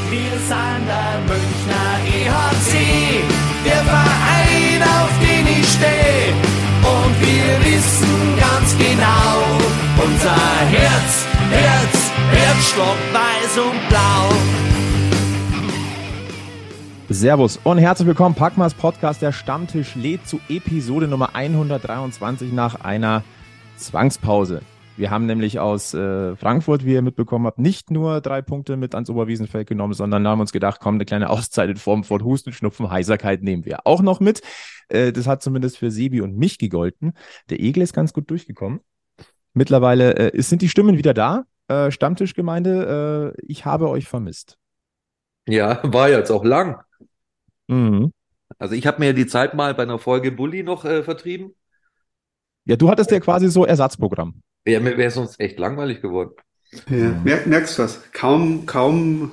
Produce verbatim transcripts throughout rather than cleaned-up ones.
Wir sind der Münchner E H C, der Verein, auf den ich stehe. Und wir wissen ganz genau, unser Herz, Herz, Herzschlag weiß und blau. Servus und herzlich willkommen, Packmas Podcast, der Stammtisch lädt zu Episode Nummer hundertdreiundzwanzig nach einer Zwangspause. Wir haben nämlich aus äh, Frankfurt, wie ihr mitbekommen habt, nicht nur drei Punkte mit ans Oberwiesenfeld genommen, sondern haben uns gedacht, komm, eine kleine Auszeit in Form von Husten, Schnupfen, Heiserkeit nehmen wir auch noch mit. Äh, das hat zumindest für Sebi und mich gegolten. Der Egel ist ganz gut durchgekommen. Mittlerweile äh, sind die Stimmen wieder da. Äh, Stammtischgemeinde, äh, ich habe euch vermisst. Ja, war jetzt auch lang. Mhm. Also ich habe mir die Zeit mal bei einer Folge Bulli noch äh, vertrieben. Ja, du hattest ja quasi so Ersatzprogramm. Ja, mir wäre sonst echt langweilig geworden. Ja, merk, merkst du was? Kaum, kaum,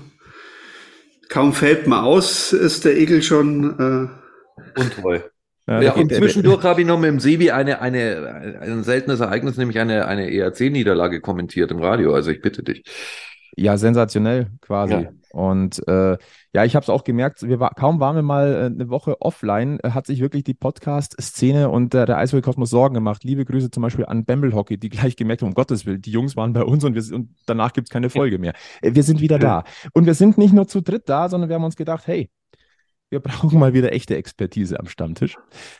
kaum fällt man aus, ist der Egel schon äh untreu. Ja, Ja, geht, und zwischendurch habe ich noch mit dem Sebi eine, eine, ein seltenes Ereignis, nämlich eine, eine E R C-Niederlage kommentiert im Radio. Also ich bitte dich. Ja, sensationell quasi. Ja. Und äh, ja, ich habe es auch gemerkt, wir war, kaum waren wir mal äh, eine Woche offline, äh, hat sich wirklich die Podcast-Szene und äh, der Eishockey-Kosmos Sorgen gemacht. Liebe Grüße zum Beispiel an Bamble Hockey, die gleich gemerkt haben, um Gottes Willen, die Jungs waren bei uns und, wir, und danach gibt es keine Folge mehr. Äh, wir sind wieder da. Und wir sind nicht nur zu dritt da, sondern wir haben uns gedacht, hey, wir brauchen mal wieder echte Expertise am Stammtisch.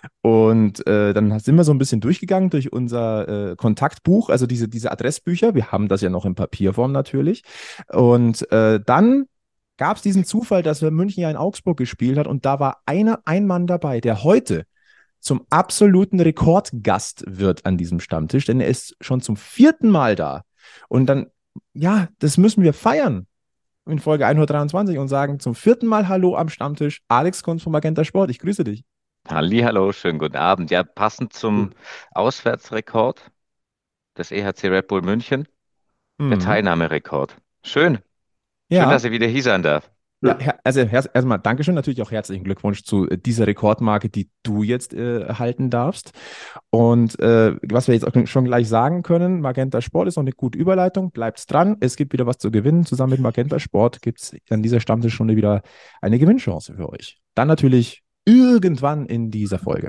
Und äh, dann sind wir so ein bisschen durchgegangen durch unser äh, Kontaktbuch, also diese, diese Adressbücher. Wir haben das ja noch in Papierform natürlich. Und äh, dann gab es diesen Zufall, dass wir München ja in Augsburg gespielt hat und da war einer, ein Mann dabei, der heute zum absoluten Rekordgast wird an diesem Stammtisch, denn er ist schon zum vierten Mal da. Und dann, ja, das müssen wir feiern in Folge hundertdreiundzwanzig und sagen zum vierten Mal Hallo am Stammtisch, Alex Kunz vom Magenta Sport. Ich grüße dich. Hallihallo, schönen guten Abend. Ja, passend zum Auswärtsrekord des E H C Red Bull München, Mhm. der Teilnahmerekord. Schön. Ja. Schön, dass ich wieder hier sein darf. Ja, her- also her- erstmal Dankeschön, natürlich auch herzlichen Glückwunsch zu äh, dieser Rekordmarke, die du jetzt äh, halten darfst. Und äh, was wir jetzt auch schon gleich sagen können, Magenta Sport ist noch eine gute Überleitung, bleibt dran, es gibt wieder was zu gewinnen. Zusammen mit Magenta Sport gibt es an dieser Stammtischstunde wieder eine Gewinnchance für euch. Dann natürlich irgendwann in dieser Folge.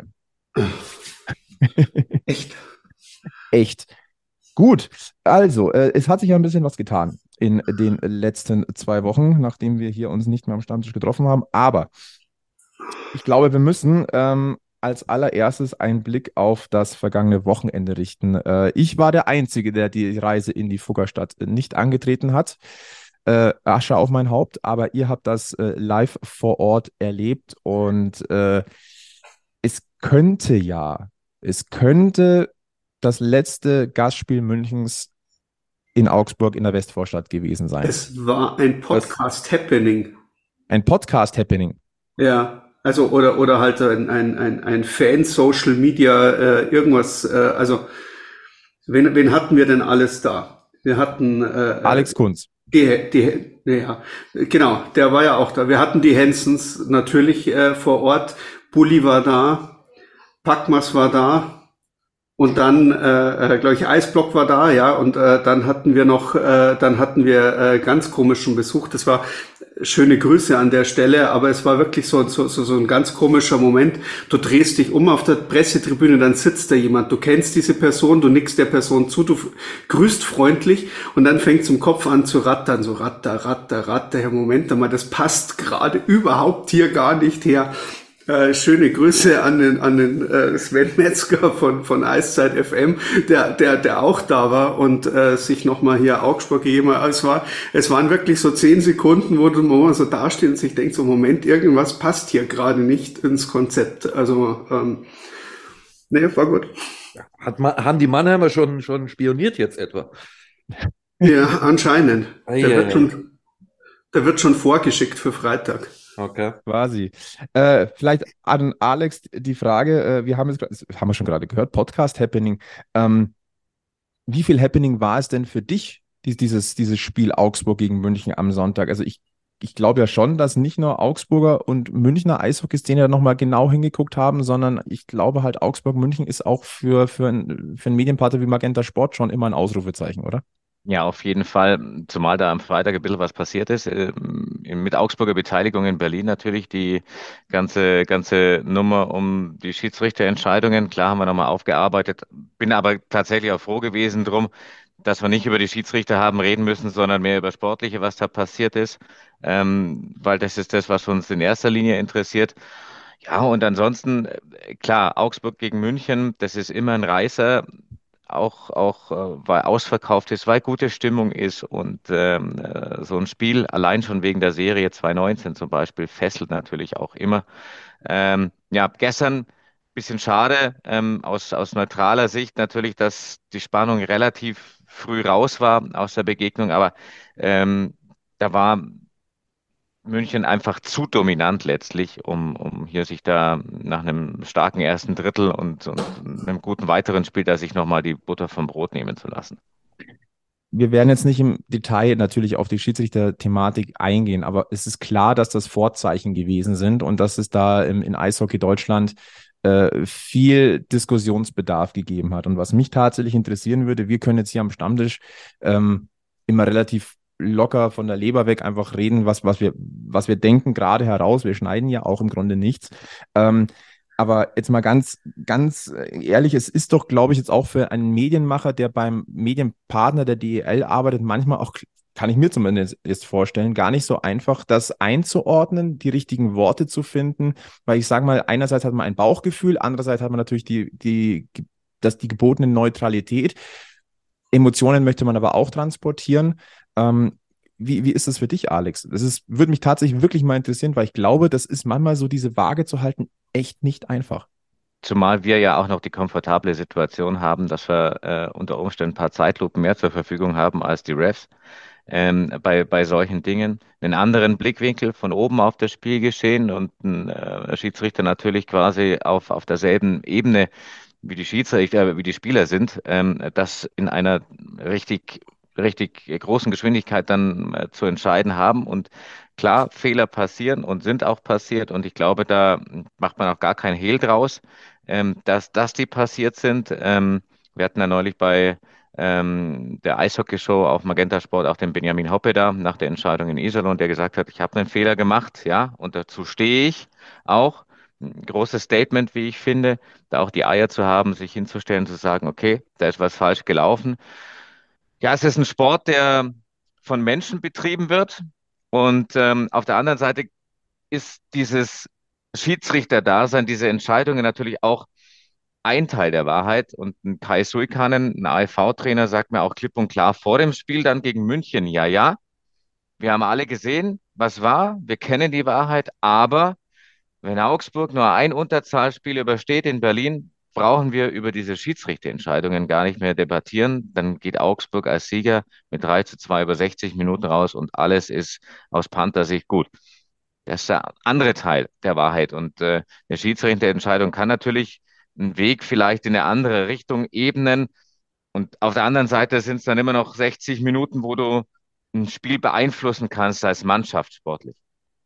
echt. Echt. Gut, also, äh, es hat sich ja ein bisschen was getan in den letzten zwei Wochen, nachdem wir hier uns nicht mehr am Stammtisch getroffen haben. Aber ich glaube, wir müssen ähm, als allererstes einen Blick auf das vergangene Wochenende richten. Äh, ich war der Einzige, der die Reise in die Fuggerstadt nicht angetreten hat. Äh, Asche auf mein Haupt, aber ihr habt das äh, live vor Ort erlebt und äh, es könnte ja, es könnte das letzte Gastspiel Münchens in Augsburg in der Westvorstadt gewesen sein. Es war ein Podcast-Happening. Ein Podcast-Happening. Ja, also oder oder halt ein ein ein, ein Fan-Social-Media äh, irgendwas. Äh, also wen wen hatten wir denn alles da? Wir hatten äh, Alex Kunz. Die, die, ja, genau, der war ja auch da. Wir hatten die Hensons natürlich äh, vor Ort. Bulli war da, Packmas war da und dann, äh, äh, glaube ich, Eisblock war da, ja. Und äh, dann hatten wir noch, äh, dann hatten wir äh, ganz komischen Besuch. Das war schöne Grüße an der Stelle, aber es war wirklich so so so, so ein ganz komischer Moment. Du drehst dich um auf der Pressetribüne, dann sitzt da jemand. Du kennst diese Person, du nickst der Person zu, du grüßt freundlich und dann fängt es im Kopf an zu rattern, so ratter, ratter, ratter. Ja, Moment einmal, das passt gerade überhaupt hier gar nicht her. Äh, schöne Grüße an den an den äh, Sven Metzger von von Eiszeit F M, der der der auch da war und äh, sich nochmal hier Augsburg gegeben hat. Es war es waren wirklich so zehn Sekunden, wo du mal so dastehst und sich denkst, so Moment, irgendwas passt hier gerade nicht ins Konzept. Also ähm, ne, war gut. Hat man, haben die Mannheimer schon, schon spioniert jetzt etwa? Ja, anscheinend. Ei, Der ei, wird ei. schon der wird schon vorgeschickt für Freitag. Okay. Quasi. Äh, vielleicht an Alex die Frage, äh, wir haben jetzt grad- das haben wir schon gerade gehört, Podcast Happening. Ähm, wie viel Happening war es denn für dich, dies- dieses, dieses Spiel Augsburg gegen München am Sonntag? Also ich, ich glaube ja schon, dass nicht nur Augsburger und Münchner Eishockey-Szene da nochmal genau hingeguckt haben, sondern ich glaube halt Augsburg-München ist auch für, für, ein, für einen Medienpartner wie Magenta Sport schon immer ein Ausrufezeichen, oder? Ja, auf jeden Fall, zumal da am Freitag ein bisschen was passiert ist. Ähm, Mit Augsburger Beteiligung in Berlin natürlich die ganze, ganze Nummer um die Schiedsrichterentscheidungen. Klar haben wir nochmal aufgearbeitet. Bin aber tatsächlich auch froh gewesen drum, dass wir nicht über die Schiedsrichter haben reden müssen, sondern mehr über Sportliche, was da passiert ist. Ähm, weil das ist das, was uns in erster Linie interessiert. Ja, und ansonsten, äh, klar, Augsburg gegen München, das ist immer ein Reißer. Auch, auch äh, weil ausverkauft ist, weil gute Stimmung ist und ähm, äh, so ein Spiel allein schon wegen der Serie zwanzig neunzehn zum Beispiel fesselt natürlich auch immer. Ähm, ja, gestern bisschen schade ähm, aus, aus neutraler Sicht natürlich, dass die Spannung relativ früh raus war aus der Begegnung, aber ähm, da war München einfach zu dominant letztlich, um, um hier sich da nach einem starken ersten Drittel und, und einem guten weiteren Spiel da sich nochmal die Butter vom Brot nehmen zu lassen. Wir werden jetzt nicht im Detail natürlich auf die Schiedsrichter-Thematik eingehen, aber es ist klar, dass das Vorzeichen gewesen sind und dass es da im, in Eishockey Deutschland äh, viel Diskussionsbedarf gegeben hat. Und was mich tatsächlich interessieren würde, wir können jetzt hier am Stammtisch ähm, immer relativ locker von der Leber weg einfach reden, was, was wir, was wir denken, gerade heraus. Wir schneiden ja auch im Grunde nichts. Ähm, aber jetzt mal ganz, ganz ehrlich, es ist doch, glaube ich, jetzt auch für einen Medienmacher, der beim Medienpartner der D E L arbeitet, manchmal auch, kann ich mir zumindest jetzt vorstellen, gar nicht so einfach, das einzuordnen, die richtigen Worte zu finden. Weil ich sage mal, einerseits hat man ein Bauchgefühl, andererseits hat man natürlich die, die, das, die gebotene Neutralität. Emotionen möchte man aber auch transportieren. Ähm, wie, wie ist das für dich, Alex? Das ist, würde mich tatsächlich wirklich mal interessieren, weil ich glaube, das ist manchmal so, diese Waage zu halten, echt nicht einfach. Zumal wir ja auch noch die komfortable Situation haben, dass wir äh, unter Umständen ein paar Zeitlupen mehr zur Verfügung haben als die Refs ähm, bei, bei solchen Dingen. Einen anderen Blickwinkel von oben auf das Spielgeschehen und ein äh, Schiedsrichter natürlich quasi auf, auf derselben Ebene wie die Schiedsrichter, wie die Spieler sind, ähm, das in einer richtig, richtig großen Geschwindigkeit dann äh, zu entscheiden haben. Und klar, Fehler passieren und sind auch passiert. Und ich glaube, da macht man auch gar kein Hehl draus, ähm, dass, dass die passiert sind. Ähm, wir hatten ja neulich bei ähm, der Eishockey-Show auf Magenta Sport auch den Benjamin Hoppe da nach der Entscheidung in Iserlohn, der gesagt hat, ich habe einen Fehler gemacht, ja, und dazu stehe ich auch. Ein großes Statement, wie ich finde, da auch die Eier zu haben, sich hinzustellen, zu sagen, okay, da ist was falsch gelaufen. Ja, es ist ein Sport, der von Menschen betrieben wird. Und ähm, auf der anderen Seite ist dieses Schiedsrichter-Dasein, diese Entscheidungen natürlich auch ein Teil der Wahrheit. Und ein Kai Suikanen, ein A E V-Trainer, sagt mir auch klipp und klar vor dem Spiel dann gegen München, ja, ja, wir haben alle gesehen, was war, wir kennen die Wahrheit, aber wenn Augsburg nur ein Unterzahlspiel übersteht in Berlin, brauchen wir über diese Schiedsrichterentscheidungen gar nicht mehr debattieren. Dann geht Augsburg als Sieger mit drei zu zwei über sechzig Minuten raus und alles ist aus Panther-Sicht gut. Das ist der andere Teil der Wahrheit. Und äh, eine Schiedsrichterentscheidung kann natürlich einen Weg vielleicht in eine andere Richtung ebnen. Und auf der anderen Seite sind es dann immer noch sechzig Minuten, wo du ein Spiel beeinflussen kannst als Mannschaft sportlich.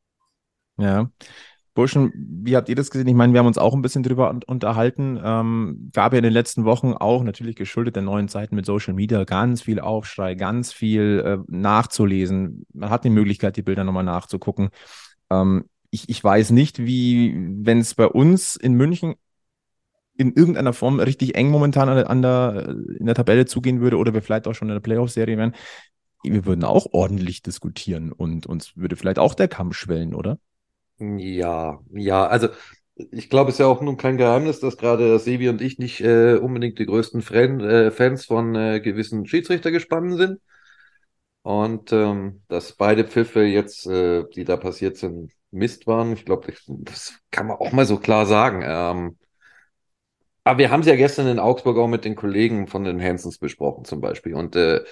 Ja. Burschen, wie habt ihr das gesehen? Ich meine, wir haben uns auch ein bisschen drüber un- unterhalten. Ähm, gab ja in den letzten Wochen auch, natürlich geschuldet der neuen Zeiten mit Social Media, ganz viel Aufschrei, ganz viel äh, nachzulesen. Man hat die Möglichkeit, die Bilder nochmal nachzugucken. Ähm, ich, ich weiß nicht, wie, wenn es bei uns in München in irgendeiner Form richtig eng momentan an der, an der, in der Tabelle zugehen würde oder wir vielleicht auch schon in der Playoff-Serie wären, wir würden auch ordentlich diskutieren und uns würde vielleicht auch der Kamm schwellen, oder? Ja, ja, also ich glaube, es ist ja auch nun kein Geheimnis, dass gerade Sevi und ich nicht äh, unbedingt die größten Fran äh, Fans von äh, gewissen Schiedsrichtergespannen sind. Und ähm, dass beide Pfiffe jetzt, äh, die da passiert sind, Mist waren. Ich glaube, das, das kann man auch mal so klar sagen. Ähm, aber wir haben es ja gestern in Augsburg auch mit den Kollegen von den Hansons besprochen zum Beispiel. Und äh,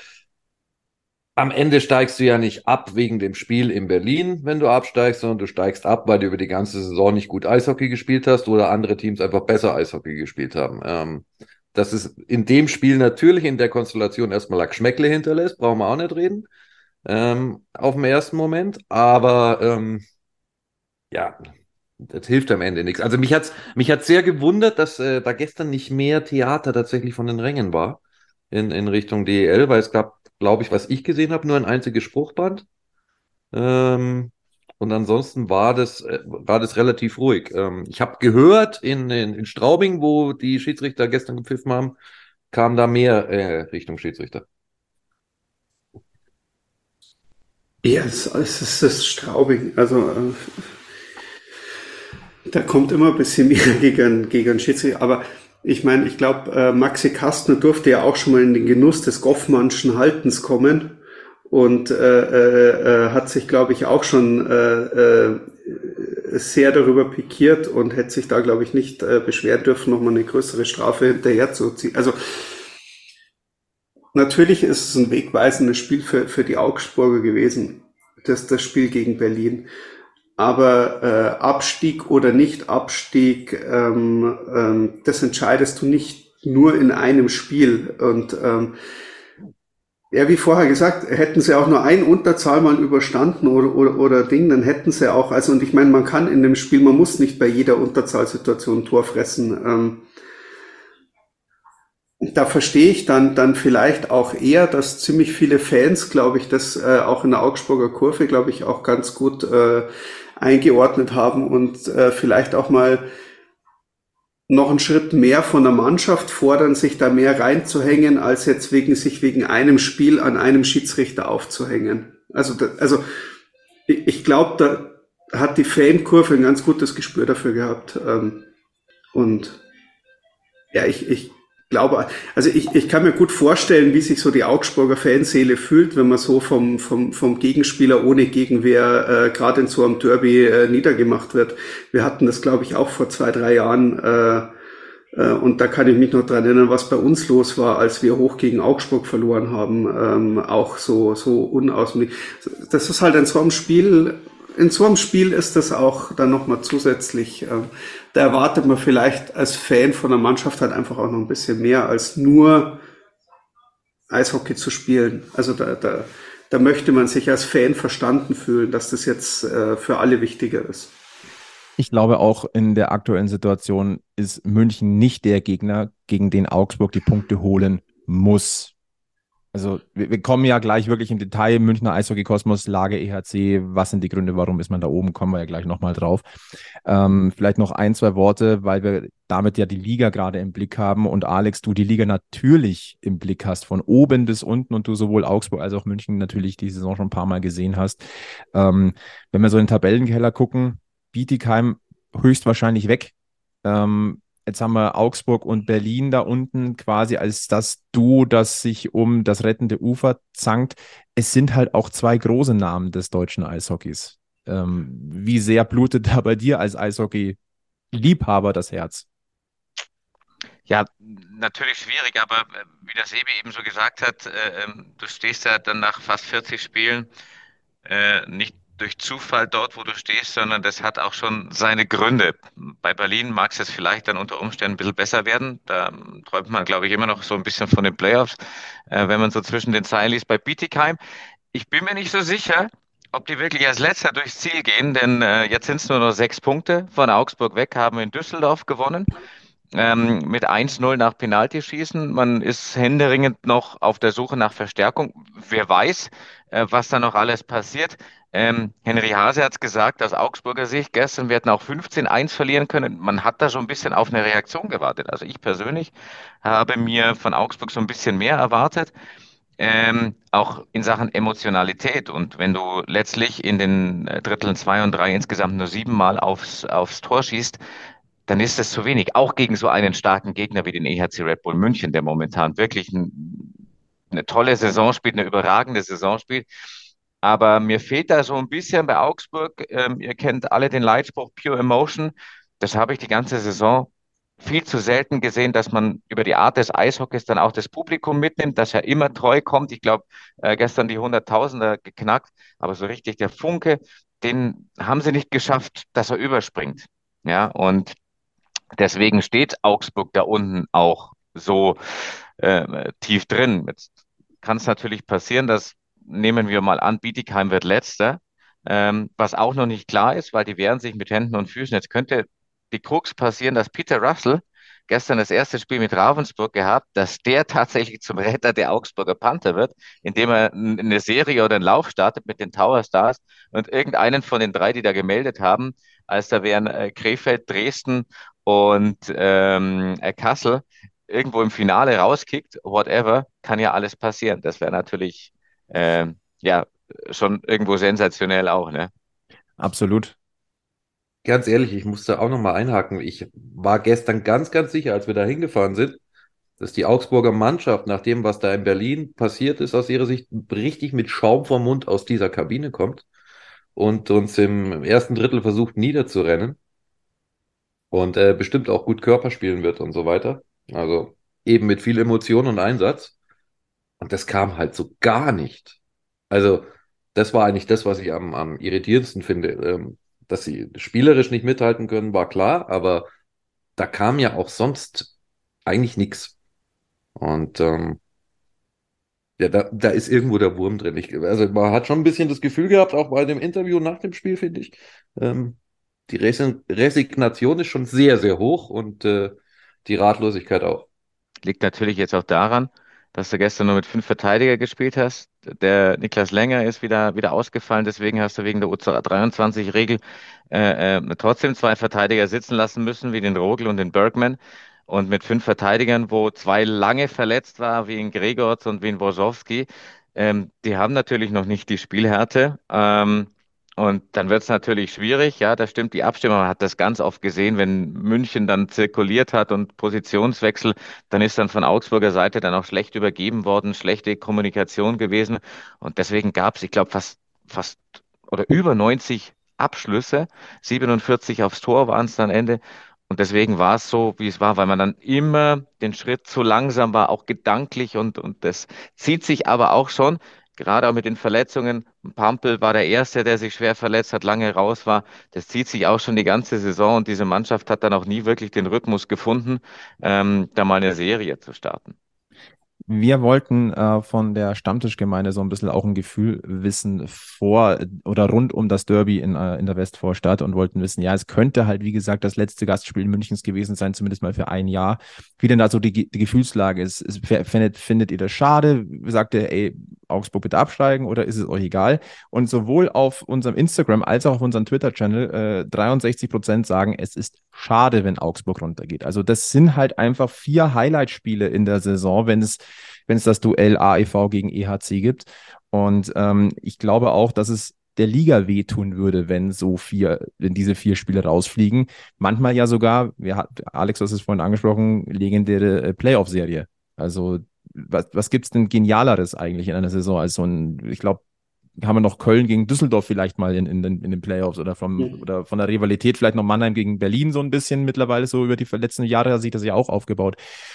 am Ende steigst du ja nicht ab wegen dem Spiel in Berlin, wenn du absteigst, sondern du steigst ab, weil du über die ganze Saison nicht gut Eishockey gespielt hast oder andere Teams einfach besser Eishockey gespielt haben. Ähm, dass es in dem Spiel natürlich in der Konstellation erstmal ein Geschmäckle hinterlässt, brauchen wir auch nicht reden, ähm, auf den ersten Moment. Aber ähm, ja, das hilft am Ende nichts. Also mich hat's, mich hat's sehr gewundert, dass äh, da gestern nicht mehr Theater tatsächlich von den Rängen war in, in Richtung D E L, weil es gab glaube ich, was ich gesehen habe, nur ein einziges Spruchband. Ähm, und ansonsten war das, äh, war das relativ ruhig. Ähm, ich habe gehört, in, in, in Straubing, wo die Schiedsrichter gestern gepfiffen haben, kam da mehr äh, Richtung Schiedsrichter. Ja, es, es ist das Straubing. Also äh, da kommt immer ein bisschen mehr gegen, gegen Schiedsrichter. Aber ich meine, ich glaube, äh, Maxi Kastner durfte ja auch schon mal in den Genuss des Goffmannschen Haltens kommen und äh, äh, äh, hat sich, glaube ich, auch schon äh, äh, sehr darüber pikiert und hätte sich da, glaube ich, nicht äh, beschweren dürfen, nochmal eine größere Strafe hinterher zu ziehen. Also natürlich ist es ein wegweisendes Spiel für, für die Augsburger gewesen, das, das Spiel gegen Berlin. Aber äh, Abstieg oder Nicht-Abstieg, ähm, ähm, das entscheidest du nicht nur in einem Spiel. Und ähm, ja, wie vorher gesagt, hätten sie auch nur ein Unterzahl mal überstanden oder, oder, oder Ding, dann hätten sie auch, also und ich meine, man kann in dem Spiel, man muss nicht bei jeder Unterzahlsituation ein Tor fressen. Ähm, da verstehe ich dann, dann vielleicht auch eher, dass ziemlich viele Fans, glaube ich, das äh, auch in der Augsburger Kurve, glaube ich, auch ganz gut äh, eingeordnet haben und äh, vielleicht auch mal noch einen Schritt mehr von der Mannschaft fordern, sich da mehr reinzuhängen, als jetzt wegen sich wegen einem Spiel an einem Schiedsrichter aufzuhängen. Also, da, also ich, ich glaube, da hat die Fankurve ein ganz gutes Gespür dafür gehabt. Ähm, und ja, ich, ich glaube, also ich, ich kann mir gut vorstellen, wie sich so die Augsburger Fanseele fühlt, wenn man so vom, vom, vom Gegenspieler ohne Gegenwehr äh, gerade in so einem Derby äh, niedergemacht wird. Wir hatten das, glaube ich, auch vor zwei, drei Jahren äh, äh, und da kann ich mich noch dran erinnern, was bei uns los war, als wir hoch gegen Augsburg verloren haben. Ähm, auch so, so unauswendig. Das ist halt in so einem Spiel, in so einem Spiel ist das auch dann nochmal zusätzlich, äh, da erwartet man vielleicht als Fan von der Mannschaft halt einfach auch noch ein bisschen mehr als nur Eishockey zu spielen. Also da, da, da möchte man sich als Fan verstanden fühlen, dass das jetzt äh, für alle wichtiger ist. Ich glaube, auch in der aktuellen Situation ist München nicht der Gegner, gegen den Augsburg die Punkte holen muss. Also wir, wir kommen ja gleich wirklich im Detail, Münchner Eishockey-Kosmos, Lage E H C, was sind die Gründe, warum ist man da oben, kommen wir ja gleich nochmal drauf. Ähm, vielleicht noch ein, zwei Worte, weil wir damit ja die Liga gerade im Blick haben und Alex, du die Liga natürlich im Blick hast, von oben bis unten und du sowohl Augsburg als auch München natürlich die Saison schon ein paar Mal gesehen hast. Ähm, wenn wir so in den Tabellenkeller gucken, Bietigheim höchstwahrscheinlich weg. Ähm, Jetzt haben wir Augsburg und Berlin da unten quasi als das Duo, das sich um das rettende Ufer zankt. Es sind halt auch zwei große Namen des deutschen Eishockeys. Ähm, wie sehr blutet da bei dir als Eishockey-Liebhaber das Herz? Ja, natürlich schwierig, aber äh, wie der Sebi eben so gesagt hat, äh, ähm, du stehst ja dann nach fast vierzig Spielen äh, nicht durch Zufall dort, wo du stehst, sondern das hat auch schon seine Gründe. Bei Berlin mag es jetzt vielleicht dann unter Umständen ein bisschen besser werden. Da ähm, träumt man, glaube ich, immer noch so ein bisschen von den Playoffs, äh, wenn man so zwischen den Zeilen liest. Bei Bietigheim, ich bin mir nicht so sicher, ob die wirklich als Letzter durchs Ziel gehen, denn äh, jetzt sind es nur noch sechs Punkte von Augsburg weg, haben in Düsseldorf gewonnen ähm, mit eins null nach Penaltyschießen. Man ist händeringend noch auf der Suche nach Verstärkung. Wer weiß, äh, was da noch alles passiert. Ähm, Henry Hase hat es gesagt, aus Augsburger Sicht, gestern, wir hätten auch fünfzehn eins verlieren können. Man hat da so ein bisschen auf eine Reaktion gewartet. Also ich persönlich habe mir von Augsburg so ein bisschen mehr erwartet. Ähm, auch in Sachen Emotionalität. Und wenn du letztlich in den äh, Dritteln zwei und drei insgesamt nur siebenmal aufs, aufs Tor schießt, dann ist das zu wenig. Auch gegen so einen starken Gegner wie den E H C Red Bull München, der momentan wirklich ein, eine tolle Saison spielt, eine überragende Saison spielt. Aber mir fehlt da so ein bisschen bei Augsburg. Ähm, ihr kennt alle den Leitspruch Pure Emotion. Das habe ich die ganze Saison viel zu selten gesehen, dass man über die Art des Eishockeys dann auch das Publikum mitnimmt, dass er immer treu kommt. Ich glaube, äh, gestern die Hunderttausender geknackt, aber so richtig der Funke, den haben sie nicht geschafft, dass er überspringt. Ja, und deswegen steht Augsburg da unten auch so äh, tief drin. Jetzt kann es natürlich passieren, dass, nehmen wir mal an, Bietigheim wird Letzter, ähm, was auch noch nicht klar ist, weil die wehren sich mit Händen und Füßen. Jetzt könnte die Krux passieren, dass Peter Russell gestern das erste Spiel mit Ravensburg gehabt, dass der tatsächlich zum Retter der Augsburger Panther wird, indem er n- eine Serie oder einen Lauf startet mit den Tower Stars und irgendeinen von den drei, die da gemeldet haben, als da wären äh, Krefeld, Dresden und ähm, äh, Kassel irgendwo im Finale rauskickt, whatever, kann ja alles passieren. Das wäre natürlich ähm, ja schon irgendwo sensationell auch, ne? Absolut. Ganz ehrlich, ich musste auch nochmal einhaken. Ich war gestern ganz, ganz sicher, als wir da hingefahren sind, dass die Augsburger Mannschaft, nach dem, was da in Berlin passiert ist, aus ihrer Sicht richtig mit Schaum vom Mund aus dieser Kabine kommt und uns im ersten Drittel versucht niederzurennen und äh, bestimmt auch gut Körper spielen wird und so weiter. Also eben mit viel Emotion und Einsatz. Und das kam halt so gar nicht. Also das war eigentlich das, was ich am, am irritierendsten finde. Ähm, dass sie spielerisch nicht mithalten können, war klar, aber da kam ja auch sonst eigentlich nichts. Und ähm, ja, da, da ist irgendwo der Wurm drin. Ich, also man hat schon ein bisschen das Gefühl gehabt, auch bei dem Interview nach dem Spiel, finde ich, ähm, die Resi Resignation ist schon sehr, sehr hoch und äh, die Ratlosigkeit auch. Liegt natürlich jetzt auch daran, dass du gestern nur mit fünf Verteidiger gespielt hast. Der Niklas Länger ist wieder, wieder ausgefallen, deswegen hast du wegen der U dreiundzwanzig-Regel äh, äh, trotzdem zwei Verteidiger sitzen lassen müssen, wie den Rogel und den Bergman. Und mit fünf Verteidigern, wo zwei lange verletzt war, wie in Gregorz und wie in Worzowski, ähm, die haben natürlich noch nicht die Spielhärte. Ähm, und dann wird es natürlich schwierig, ja, da stimmt die Abstimmung. Man hat das ganz oft gesehen, wenn München dann zirkuliert hat und Positionswechsel, dann ist dann von Augsburger Seite dann auch schlecht übergeben worden, schlechte Kommunikation gewesen. Und deswegen gab es, ich glaube, fast, fast oder über neunzig Abschlüsse, siebenundvierzig aufs Tor waren es dann am Ende. Und deswegen war es so, wie es war, weil man dann immer den Schritt zu langsam war, auch gedanklich. Und, und das zieht sich aber auch schon, gerade auch mit den Verletzungen. Pampel war der Erste, der sich schwer verletzt hat, lange raus war. Das zieht sich auch schon die ganze Saison und diese Mannschaft hat dann auch nie wirklich den Rhythmus gefunden, ähm, da mal eine Serie zu starten. Wir wollten äh, von der Stammtischgemeinde so ein bisschen auch ein Gefühl wissen vor oder rund um das Derby in, äh, in der Westvorstadt und wollten wissen, ja, es könnte halt, wie gesagt, das letzte Gastspiel Münchens gewesen sein, zumindest mal für ein Jahr. Wie denn da so die, die Gefühlslage ist. ist findet, findet ihr das schade? Sagt ihr, ey, Augsburg bitte absteigen oder ist es euch egal? Und sowohl auf unserem Instagram als auch auf unserem Twitter-Channel äh, dreiundsechzig Prozent sagen, es ist schade, wenn Augsburg runtergeht. Also das sind halt einfach vier Highlight-Spiele in der Saison, wenn es wenn es das Duell A E V gegen E H C gibt. Und ähm, ich glaube auch, dass es der Liga wehtun würde, wenn so vier, wenn diese vier Spiele rausfliegen. Manchmal ja sogar, wir hat, Alex, du hast es vorhin angesprochen, legendäre äh, Playoff-Serie. Also was, was gibt es denn Genialeres eigentlich in einer Saison als so ein, ich glaube, haben wir noch Köln gegen Düsseldorf vielleicht mal in, in, den, in den Playoffs oder, vom, Mhm. oder von der Rivalität vielleicht noch Mannheim gegen Berlin so ein bisschen mittlerweile so über die letzten Jahre hat sich das ja auch aufgebaut.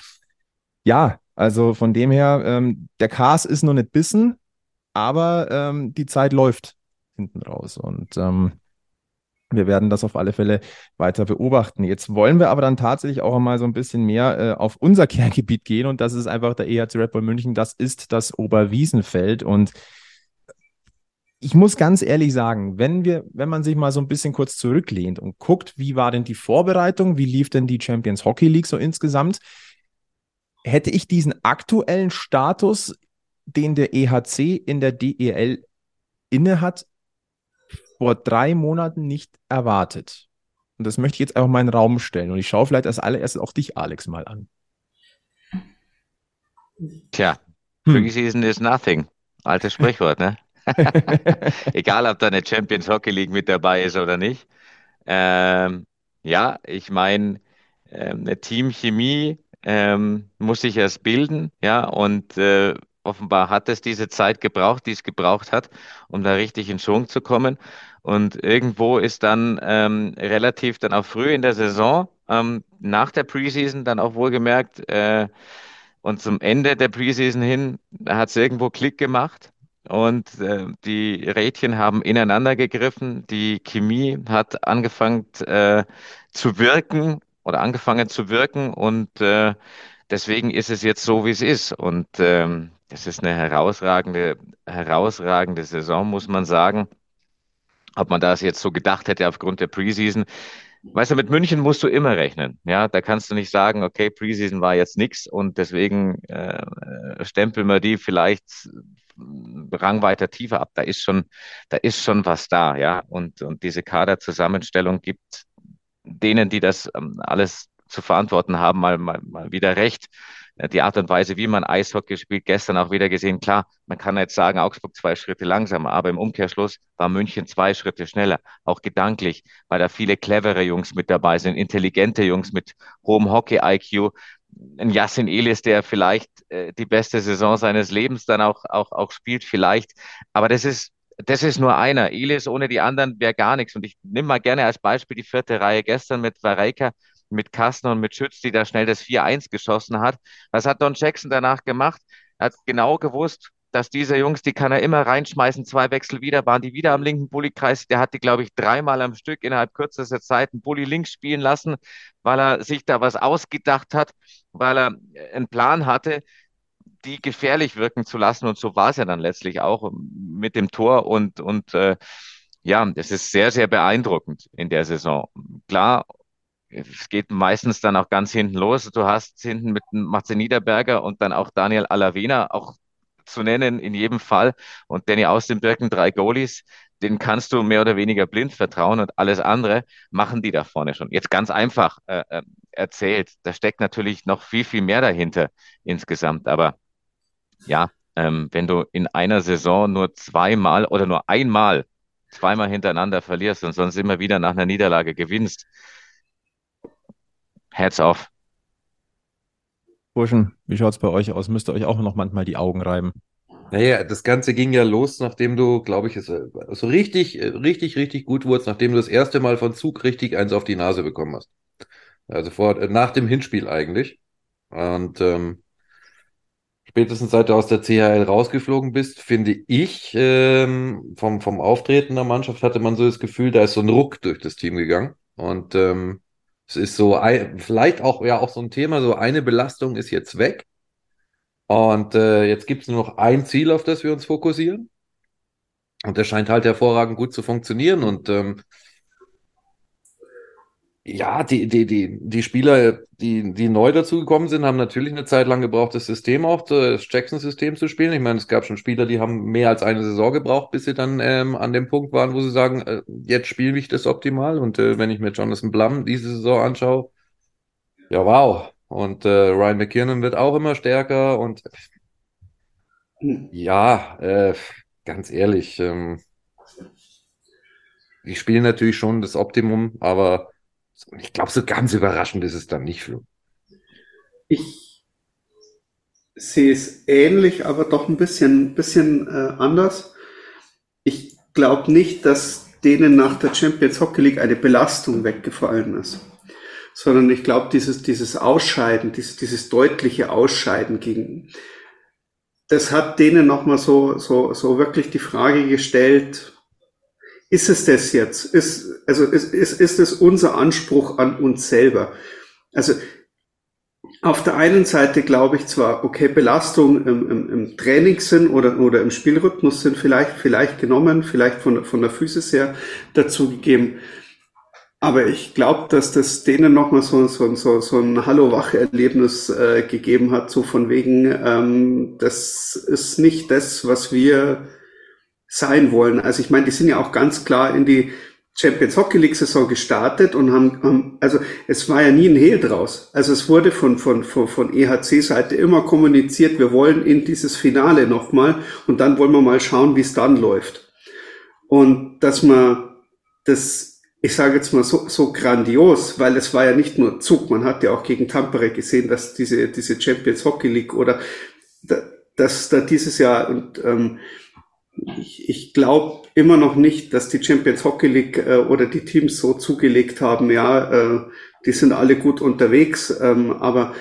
Ja, also von dem her, ähm, der Cast ist noch nicht bissen, aber ähm, die Zeit läuft hinten raus und ähm, wir werden das auf alle Fälle weiter beobachten. Jetzt wollen wir aber dann tatsächlich auch einmal so ein bisschen mehr äh, auf unser Kerngebiet gehen und das ist einfach der E H C Red Bull München, das ist das Oberwiesenfeld und ich muss ganz ehrlich sagen, wenn wir, wenn man sich mal so ein bisschen kurz zurücklehnt und guckt, wie war denn die Vorbereitung, wie lief denn die Champions Hockey League so insgesamt, hätte ich diesen aktuellen Status, den der E H C in der D E L innehat, vor drei Monaten nicht erwartet. Und das möchte ich jetzt einfach mal in den Raum stellen. Und ich schaue vielleicht als allererstes auch dich, Alex, mal an. Tja, Hm. Preseason is nothing. Altes Sprichwort, ne? Egal, ob da eine Champions Hockey League mit dabei ist oder nicht. Ähm, ja, ich meine, ähm, eine Teamchemie ähm, muss sich erst bilden, ja, und äh, offenbar hat es diese Zeit gebraucht, die es gebraucht hat, um da richtig in Schwung zu kommen. Und irgendwo ist dann ähm, relativ dann auch früh in der Saison, ähm, nach der Preseason dann auch wohlgemerkt, äh, und zum Ende der Preseason hin hat es irgendwo Klick gemacht. Und äh, die Rädchen haben ineinander gegriffen. Die Chemie hat angefangen äh, zu wirken oder angefangen zu wirken. Und äh, deswegen ist es jetzt so, wie es ist. Und ähm, es ist eine herausragende, herausragende Saison, muss man sagen. Ob man das jetzt so gedacht hätte aufgrund der Preseason, weißt du, mit München musst du immer rechnen. Ja, da kannst du nicht sagen, okay, Preseason war jetzt nix und deswegen äh, stempeln wir die vielleicht rangweiter tiefer ab. Da ist schon, da ist schon was da, ja. Und, und diese Kaderzusammenstellung gibt denen, die das ähm, alles zu verantworten haben, mal, mal, mal wieder recht. Äh, Die Art und Weise, wie man Eishockey spielt, gestern auch wieder gesehen. Klar, man kann jetzt sagen, Augsburg zwei Schritte langsamer, aber im Umkehrschluss war München zwei Schritte schneller, auch gedanklich, weil da viele clevere Jungs mit dabei sind, intelligente Jungs mit hohem Hockey-I Q. Ein Yassin Elis, der vielleicht äh, die beste Saison seines Lebens dann auch, auch, auch spielt, vielleicht. Aber das ist, das ist nur einer. Elis ohne die anderen wäre gar nichts. Und ich nehme mal gerne als Beispiel die vierte Reihe gestern mit Vareika, mit Kastner und mit Schütz, die da schnell das vier eins geschossen hat. Was hat Don Jackson danach gemacht? Er hat genau gewusst, dass diese Jungs, die kann er immer reinschmeißen, zwei Wechsel wieder, waren die wieder am linken Bullykreis. Der hat die, glaube ich, dreimal am Stück innerhalb kürzester Zeit einen Bully links spielen lassen, weil er sich da was ausgedacht hat, weil er einen Plan hatte, die gefährlich wirken zu lassen. Und so war es ja dann letztlich auch mit dem Tor. Und, und äh, ja, das ist sehr, sehr beeindruckend in der Saison. Klar, es geht meistens dann auch ganz hinten los. Du hast hinten mit Matze Niederberger und dann auch Daniel Alavena auch zu nennen in jedem Fall. Und Danny aus den Birken, drei Goalies, denen kannst du mehr oder weniger blind vertrauen und alles andere machen die da vorne schon. Jetzt ganz einfach äh, äh, erzählt. Da steckt natürlich noch viel, viel mehr dahinter insgesamt. Aber ja, ähm, wenn du in einer Saison nur zweimal oder nur einmal, zweimal hintereinander verlierst und sonst immer wieder nach einer Niederlage gewinnst, Hats off. Burschen, wie schaut es bei euch aus? Müsst ihr euch auch noch manchmal die Augen reiben? Naja, das Ganze ging ja los, nachdem du, glaube ich, es äh, so richtig, äh, richtig, richtig gut wurdest, nachdem du das erste Mal von Zug richtig eins auf die Nase bekommen hast. Also vor, äh, nach dem Hinspiel eigentlich. Und ähm, spätestens seit du aus der C H L rausgeflogen bist, finde ich, ähm, vom, vom Auftreten der Mannschaft hatte man so das Gefühl, da ist so ein Ruck durch das Team gegangen. Und ähm, es ist so, ein, vielleicht auch, ja, auch so ein Thema, so eine Belastung ist jetzt weg. Und äh, jetzt gibt es nur noch ein Ziel, auf das wir uns fokussieren. Und das scheint halt hervorragend gut zu funktionieren. Und ähm, ja, die, die, die, die Spieler, die, die neu dazugekommen sind, haben natürlich eine Zeit lang gebraucht, das System auch, das Jackson-System zu spielen. Ich meine, es gab schon Spieler, die haben mehr als eine Saison gebraucht, bis sie dann ähm, an dem Punkt waren, wo sie sagen, äh, jetzt spiele ich das optimal. Und äh, wenn ich mir Jonathan Blum diese Saison anschaue, ja, wow. Und äh, Ryan McKinnon wird auch immer stärker. Und ja, äh, ganz ehrlich, ähm, die spielen natürlich schon das Optimum, aber ich glaube, so ganz überraschend ist es dann nicht, Flo. Ich sehe es ähnlich, aber doch ein bisschen, bisschen äh, anders. Ich glaube nicht, dass denen nach der Champions Hockey League eine Belastung weggefallen ist, sondern ich glaube, dieses, dieses Ausscheiden, dieses, dieses deutliche Ausscheiden gegen, das hat denen nochmal so, so, so wirklich die Frage gestellt, ist es das jetzt? Ist, also ist, ist, ist es unser Anspruch an uns selber? Also auf der einen Seite glaube ich zwar, okay, Belastung im, im, im Trainingssinn oder, oder im Spielrhythmus sind vielleicht, vielleicht genommen, vielleicht von, von der Physis her dazugegeben. Aber ich glaube, dass das denen nochmal so, so, so, so ein Hallo-Wach-Erlebnis äh, gegeben hat, so von wegen, ähm, das ist nicht das, was wir sein wollen. Also ich meine, die sind ja auch ganz klar in die Champions Hockey League Saison gestartet und haben, haben also es war ja nie ein Hehl draus. Also es wurde von von von, von E H C-Seite immer kommuniziert, wir wollen in dieses Finale nochmal und dann wollen wir mal schauen, wie es dann läuft. Und dass man das, ich sage jetzt mal so so grandios, weil es war ja nicht nur Zug, man hat ja auch gegen Tampere gesehen, dass diese diese Champions Hockey League oder dass da dieses Jahr und ähm, Ich, ich glaube immer noch nicht, dass die Champions Hockey League äh, oder die Teams so zugelegt haben, ja, äh, die sind alle gut unterwegs, ähm, aber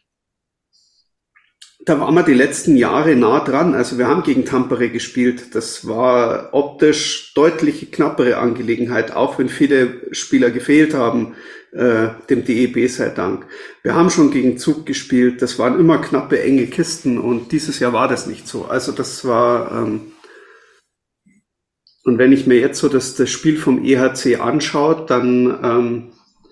da waren wir die letzten Jahre nah dran. Also wir haben gegen Tampere gespielt. Das war optisch deutlich knappere Angelegenheit, auch wenn viele Spieler gefehlt haben, äh, dem D E B sei Dank. Wir haben schon gegen Zug gespielt. Das waren immer knappe, enge Kisten und dieses Jahr war das nicht so. Also das war... Ähm, Und wenn ich mir jetzt so das, das Spiel vom E H C anschaue, dann ähm,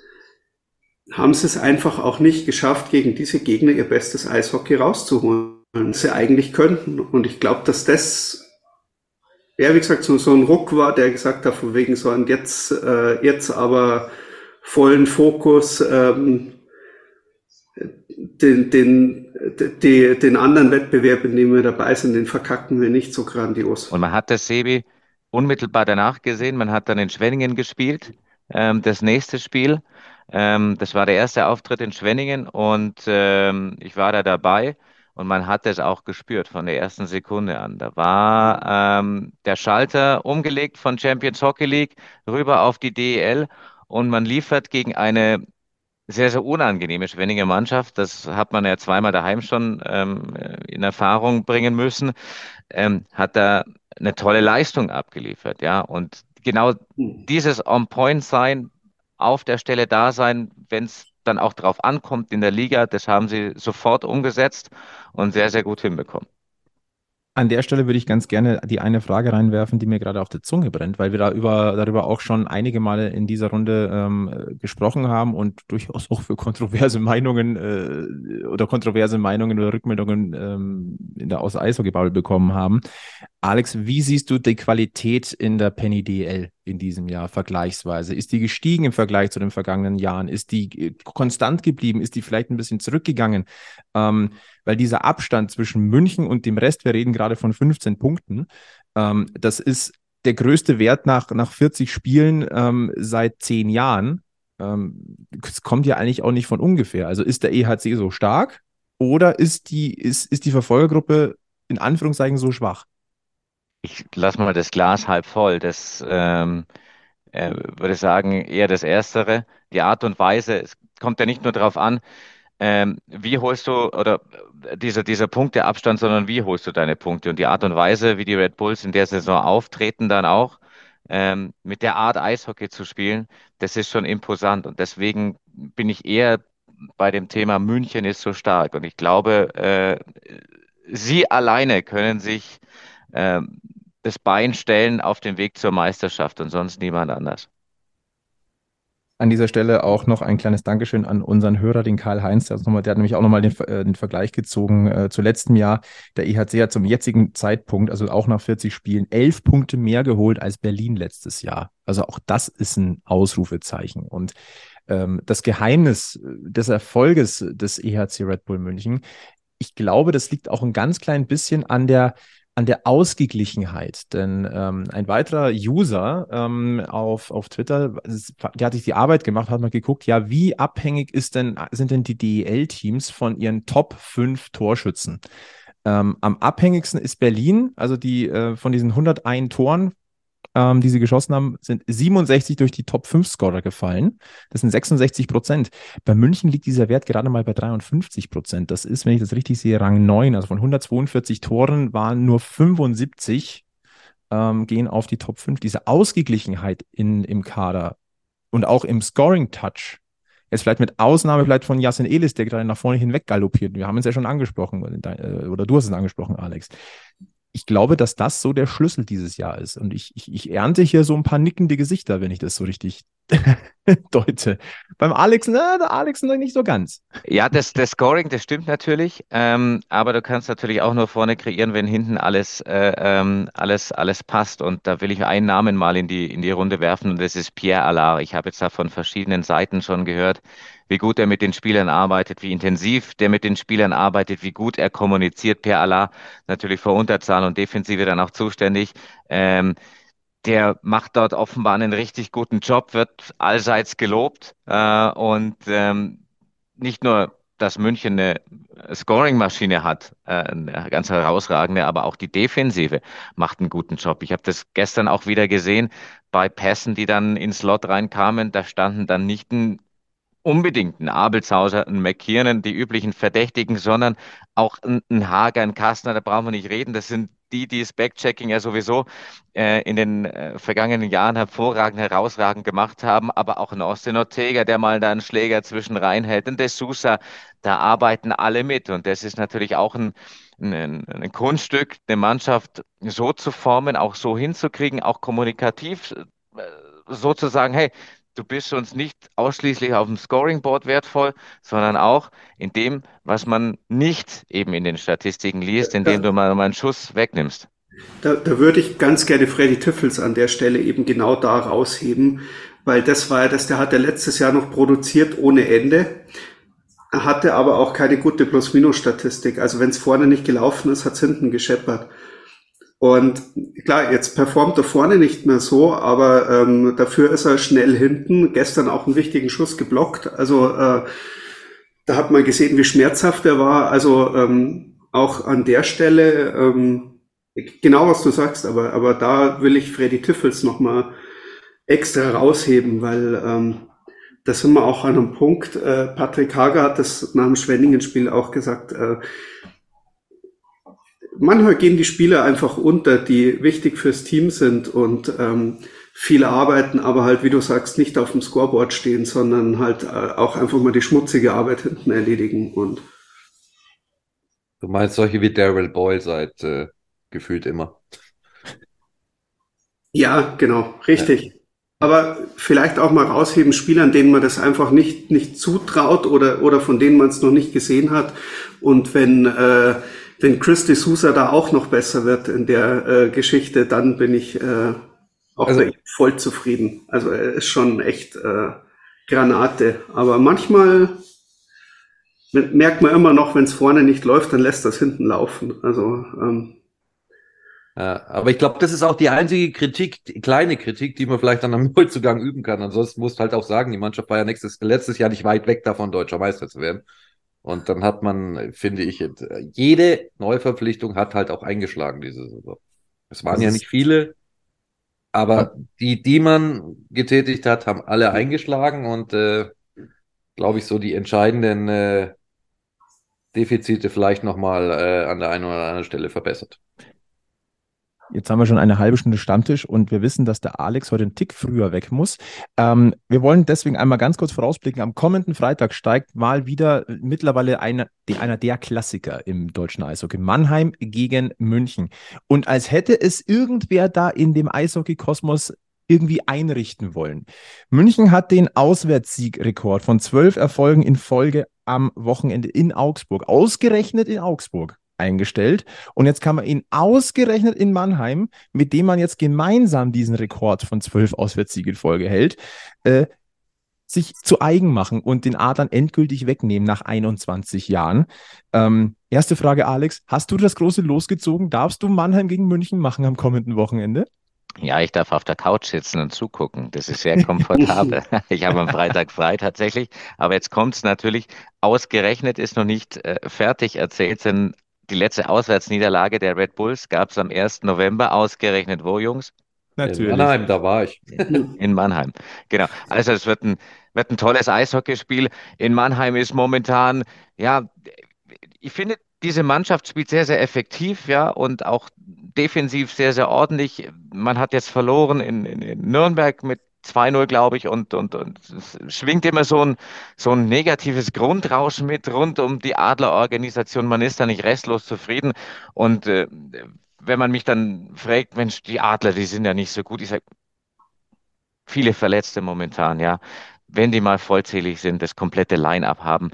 haben sie es einfach auch nicht geschafft, gegen diese Gegner ihr bestes Eishockey rauszuholen, das sie eigentlich könnten. Und ich glaube, dass das, ja, wie gesagt, so, so ein Ruck war, der gesagt hat, von wegen so, und jetzt, äh, jetzt aber vollen Fokus, ähm, den, den, die, den anderen Wettbewerb, in dem wir dabei sind, den verkacken wir nicht so grandios. Und man hat das, Sebi, unmittelbar danach gesehen. Man hat dann in Schwenningen gespielt, ähm, das nächste Spiel. Ähm, das war der erste Auftritt in Schwenningen und ähm, ich war da dabei und man hat es auch gespürt von der ersten Sekunde an. Da war ähm, der Schalter umgelegt von Champions Hockey League rüber auf die D E L und man liefert gegen eine sehr, sehr unangenehme Schwenninger Mannschaft. Das hat man ja zweimal daheim schon ähm, in Erfahrung bringen müssen. Ähm, hat da eine tolle Leistung abgeliefert, ja. Und genau dieses On-Point-Sein, auf der Stelle da sein, wenn es dann auch drauf ankommt in der Liga, das haben sie sofort umgesetzt und sehr, sehr gut hinbekommen. An der Stelle würde ich ganz gerne die eine Frage reinwerfen, die mir gerade auf der Zunge brennt, weil wir da über, darüber auch schon einige Male in dieser Runde ähm, gesprochen haben und durchaus auch für kontroverse Meinungen äh, oder kontroverse Meinungen oder Rückmeldungen ähm, in der Aus-Eishockey-Bubble bekommen haben. Alex, wie siehst du die Qualität in der Penny D L in diesem Jahr vergleichsweise? Ist die gestiegen im Vergleich zu den vergangenen Jahren? Ist die äh, konstant geblieben? Ist die vielleicht ein bisschen zurückgegangen? Ähm, weil dieser Abstand zwischen München und dem Rest, wir reden gerade von fünfzehn Punkten, ähm, das ist der größte Wert nach, nach vierzig Spielen ähm, seit zehn Jahren. Ähm, das kommt ja eigentlich auch nicht von ungefähr. Also ist der E H C so stark oder ist die, ist, ist die Verfolgergruppe in Anführungszeichen so schwach? Ich lasse mal das Glas halb voll. Das ähm, äh, würde sagen, eher das Erstere. Die Art und Weise, es kommt ja nicht nur darauf an, ähm, wie holst du, oder äh, dieser, dieser Punkteabstand, sondern wie holst du deine Punkte? Und die Art und Weise, wie die Red Bulls in der Saison auftreten, dann auch ähm, mit der Art Eishockey zu spielen, das ist schon imposant. Und deswegen bin ich eher bei dem Thema München ist so stark. Und ich glaube, äh, sie alleine können sich ähm, das Bein stellen auf dem Weg zur Meisterschaft und sonst niemand anders. An dieser Stelle auch noch ein kleines Dankeschön an unseren Hörer, den Karl-Heinz. Der, hat noch mal- der hat nämlich auch nochmal den, äh, den Vergleich gezogen äh, zu letztem Jahr. Der E H C hat zum jetzigen Zeitpunkt, also auch nach vierzig Spielen, elf Punkte mehr geholt als Berlin letztes Jahr. Also auch das ist ein Ausrufezeichen. Und ähm, das Geheimnis des Erfolges des E H C Red Bull München, ich glaube, das liegt auch ein ganz klein bisschen an der an der Ausgeglichenheit. Denn ähm, ein weiterer User ähm, auf, auf Twitter, der hat sich die Arbeit gemacht, hat mal geguckt, ja, wie abhängig ist denn, sind denn die D E L-Teams von ihren Top fünf Torschützen? Ähm, am abhängigsten ist Berlin, also die äh, von diesen hunderteins Toren, ähm, die sie geschossen haben, sind siebenundsechzig durch die Top fünf Scorer gefallen. Das sind sechsundsechzig Prozent. Bei München liegt dieser Wert gerade mal bei dreiundfünfzig Prozent. Das ist, wenn ich das richtig sehe, Rang neun. Also von hundertzweiundvierzig Toren waren nur fünfundsiebzig ähm, gehen auf die Top fünf. Diese Ausgeglichenheit in, im Kader und auch im Scoring-Touch, jetzt vielleicht mit Ausnahme vielleicht von Yasin Elis, der gerade nach vorne hinweg galoppiert. Wir haben es ja schon angesprochen, oder du hast es angesprochen, Alex. Ich glaube, dass das so der Schlüssel dieses Jahr ist. Und ich, ich, ich ernte hier so ein paar nickende Gesichter, wenn ich das so richtig deute. Beim Alex, na, der Alex noch nicht so ganz. Ja, das, das Scoring, das stimmt natürlich, ähm, aber du kannst natürlich auch nur vorne kreieren, wenn hinten alles, äh, ähm, alles, alles passt. Und da will ich einen Namen mal in die, in die Runde werfen und das ist Pierre Allard. Ich habe jetzt da von verschiedenen Seiten schon gehört, wie gut er mit den Spielern arbeitet, wie intensiv der mit den Spielern arbeitet, wie gut er kommuniziert. Pierre Allard natürlich für Unterzahl und Defensive dann auch zuständig. Ähm, Der macht dort offenbar einen richtig guten Job, wird allseits gelobt. Äh, und ähm, nicht nur, dass München eine Scoring-Maschine hat, äh, eine ganz herausragende, aber auch die Defensive macht einen guten Job. Ich habe das gestern auch wieder gesehen bei Pässen, die dann ins Slot reinkamen. Da standen dann nicht ein unbedingt ein Abelshauser, ein McKiernan, die üblichen Verdächtigen, sondern auch ein, ein Hager, ein Kastner, da brauchen wir nicht reden. Das sind die, die das Backchecking ja sowieso äh, in den äh, vergangenen Jahren hervorragend, herausragend gemacht haben, aber auch ein Austin Ortega, der mal da einen Schläger zwischen reinhält, und der Sousa, da arbeiten alle mit. Und das ist natürlich auch ein, ein, ein Kunststück, eine Mannschaft so zu formen, auch so hinzukriegen, auch kommunikativ äh, so zu sagen, hey, du bist uns nicht ausschließlich auf dem Scoring-Board wertvoll, sondern auch in dem, was man nicht eben in den Statistiken liest, indem Da, du mal, mal einen Schuss wegnimmst. da, da würde ich ganz gerne Freddy Tüffels an der Stelle eben genau da rausheben, weil das war ja das, der hat ja letztes Jahr noch produziert ohne Ende, hatte aber auch keine gute Plus-Minus-Statistik. Also wenn es vorne nicht gelaufen ist, hat es hinten gescheppert. Und klar, jetzt performt er vorne nicht mehr so, aber ähm, dafür ist er schnell hinten. Gestern auch einen wichtigen Schuss geblockt. Also äh, da hat man gesehen, wie schmerzhaft er war. Also ähm, auch an der Stelle, ähm, genau was du sagst, aber, aber da will ich Freddy Tüffels nochmal extra rausheben, weil ähm, da sind wir auch an einem Punkt. Äh, Patrick Hager hat das nach dem Schwenningen-Spiel auch gesagt, äh, manchmal gehen die Spieler einfach unter, die wichtig fürs Team sind und ähm, viele arbeiten, aber halt, wie du sagst, nicht auf dem Scoreboard stehen, sondern halt äh, auch einfach mal die schmutzige Arbeit hinten erledigen. Und Du meinst solche wie Darryl Boyle seit äh, gefühlt immer. ja, genau, richtig. Aber vielleicht auch mal rausheben, Spielern, denen man das einfach nicht nicht zutraut oder oder von denen man es noch nicht gesehen hat. Und wenn äh, wenn Chris de Sousa da auch noch besser wird in der äh, Geschichte, dann bin ich äh, auch Also- bei ihm voll zufrieden. Also er ist schon echt äh, Granate. Aber manchmal merkt man immer noch, wenn es vorne nicht läuft, dann lässt das hinten laufen. Also ähm, Ja, aber ich glaube, das ist auch die einzige Kritik, die kleine Kritik, die man vielleicht dann am Neuzugang üben kann. Ansonsten musst du halt auch sagen, die Mannschaft war ja nächstes, letztes Jahr nicht weit weg davon, deutscher Meister zu werden. Und dann hat man, finde ich, jede Neuverpflichtung hat halt auch eingeschlagen diese Saison. Es waren Das ja ist- nicht viele, aber die, die man getätigt hat, haben alle eingeschlagen und äh, glaube ich, so die entscheidenden äh, Defizite vielleicht nochmal äh, an der einen oder anderen Stelle verbessert. Jetzt haben wir schon eine halbe Stunde Stammtisch und wir wissen, dass der Alex heute einen Tick früher weg muss. Ähm, wir wollen deswegen einmal ganz kurz vorausblicken. Am kommenden Freitag steigt mal wieder mittlerweile einer, die, einer der Klassiker im deutschen Eishockey. Mannheim gegen München. Und als hätte es irgendwer da in dem Eishockey-Kosmos irgendwie einrichten wollen. München hat den Auswärtssiegrekord von zwölf Erfolgen in Folge am Wochenende in Augsburg, ausgerechnet in Augsburg, eingestellt. Und jetzt kann man ihn ausgerechnet in Mannheim, mit dem man jetzt gemeinsam diesen Rekord von zwölf Auswärtssiegen in Folge hält, äh, sich zu eigen machen und den Adlern endgültig wegnehmen nach einundzwanzig Jahren. Ähm, erste Frage, Alex, hast du das große losgezogen? Darfst du Mannheim gegen München machen am kommenden Wochenende? Ja, ich darf auf der Couch sitzen und zugucken. Das ist sehr komfortabel. Ich habe am Freitag frei tatsächlich. Aber jetzt kommt es natürlich, ausgerechnet ist noch nicht äh, fertig erzählt, denn die letzte Auswärtsniederlage der Red Bulls gab es am ersten November. Ausgerechnet wo, Jungs? In Mannheim, da war ich. In Mannheim. Genau. Also es wird ein, wird ein tolles Eishockeyspiel. In Mannheim ist momentan, ja, ich finde, diese Mannschaft spielt sehr, sehr effektiv, ja, und auch defensiv sehr, sehr ordentlich. Man hat jetzt verloren in, in, in Nürnberg mit zwei null, glaube ich, und, und, und es schwingt immer so ein, so ein negatives Grundrauschen mit rund um die Adlerorganisation. Man ist da nicht restlos zufrieden. Und äh, wenn man mich dann fragt, Mensch, die Adler, die sind ja nicht so gut, ich sage, viele Verletzte momentan, ja. Wenn die mal vollzählig sind, das komplette Line-up haben,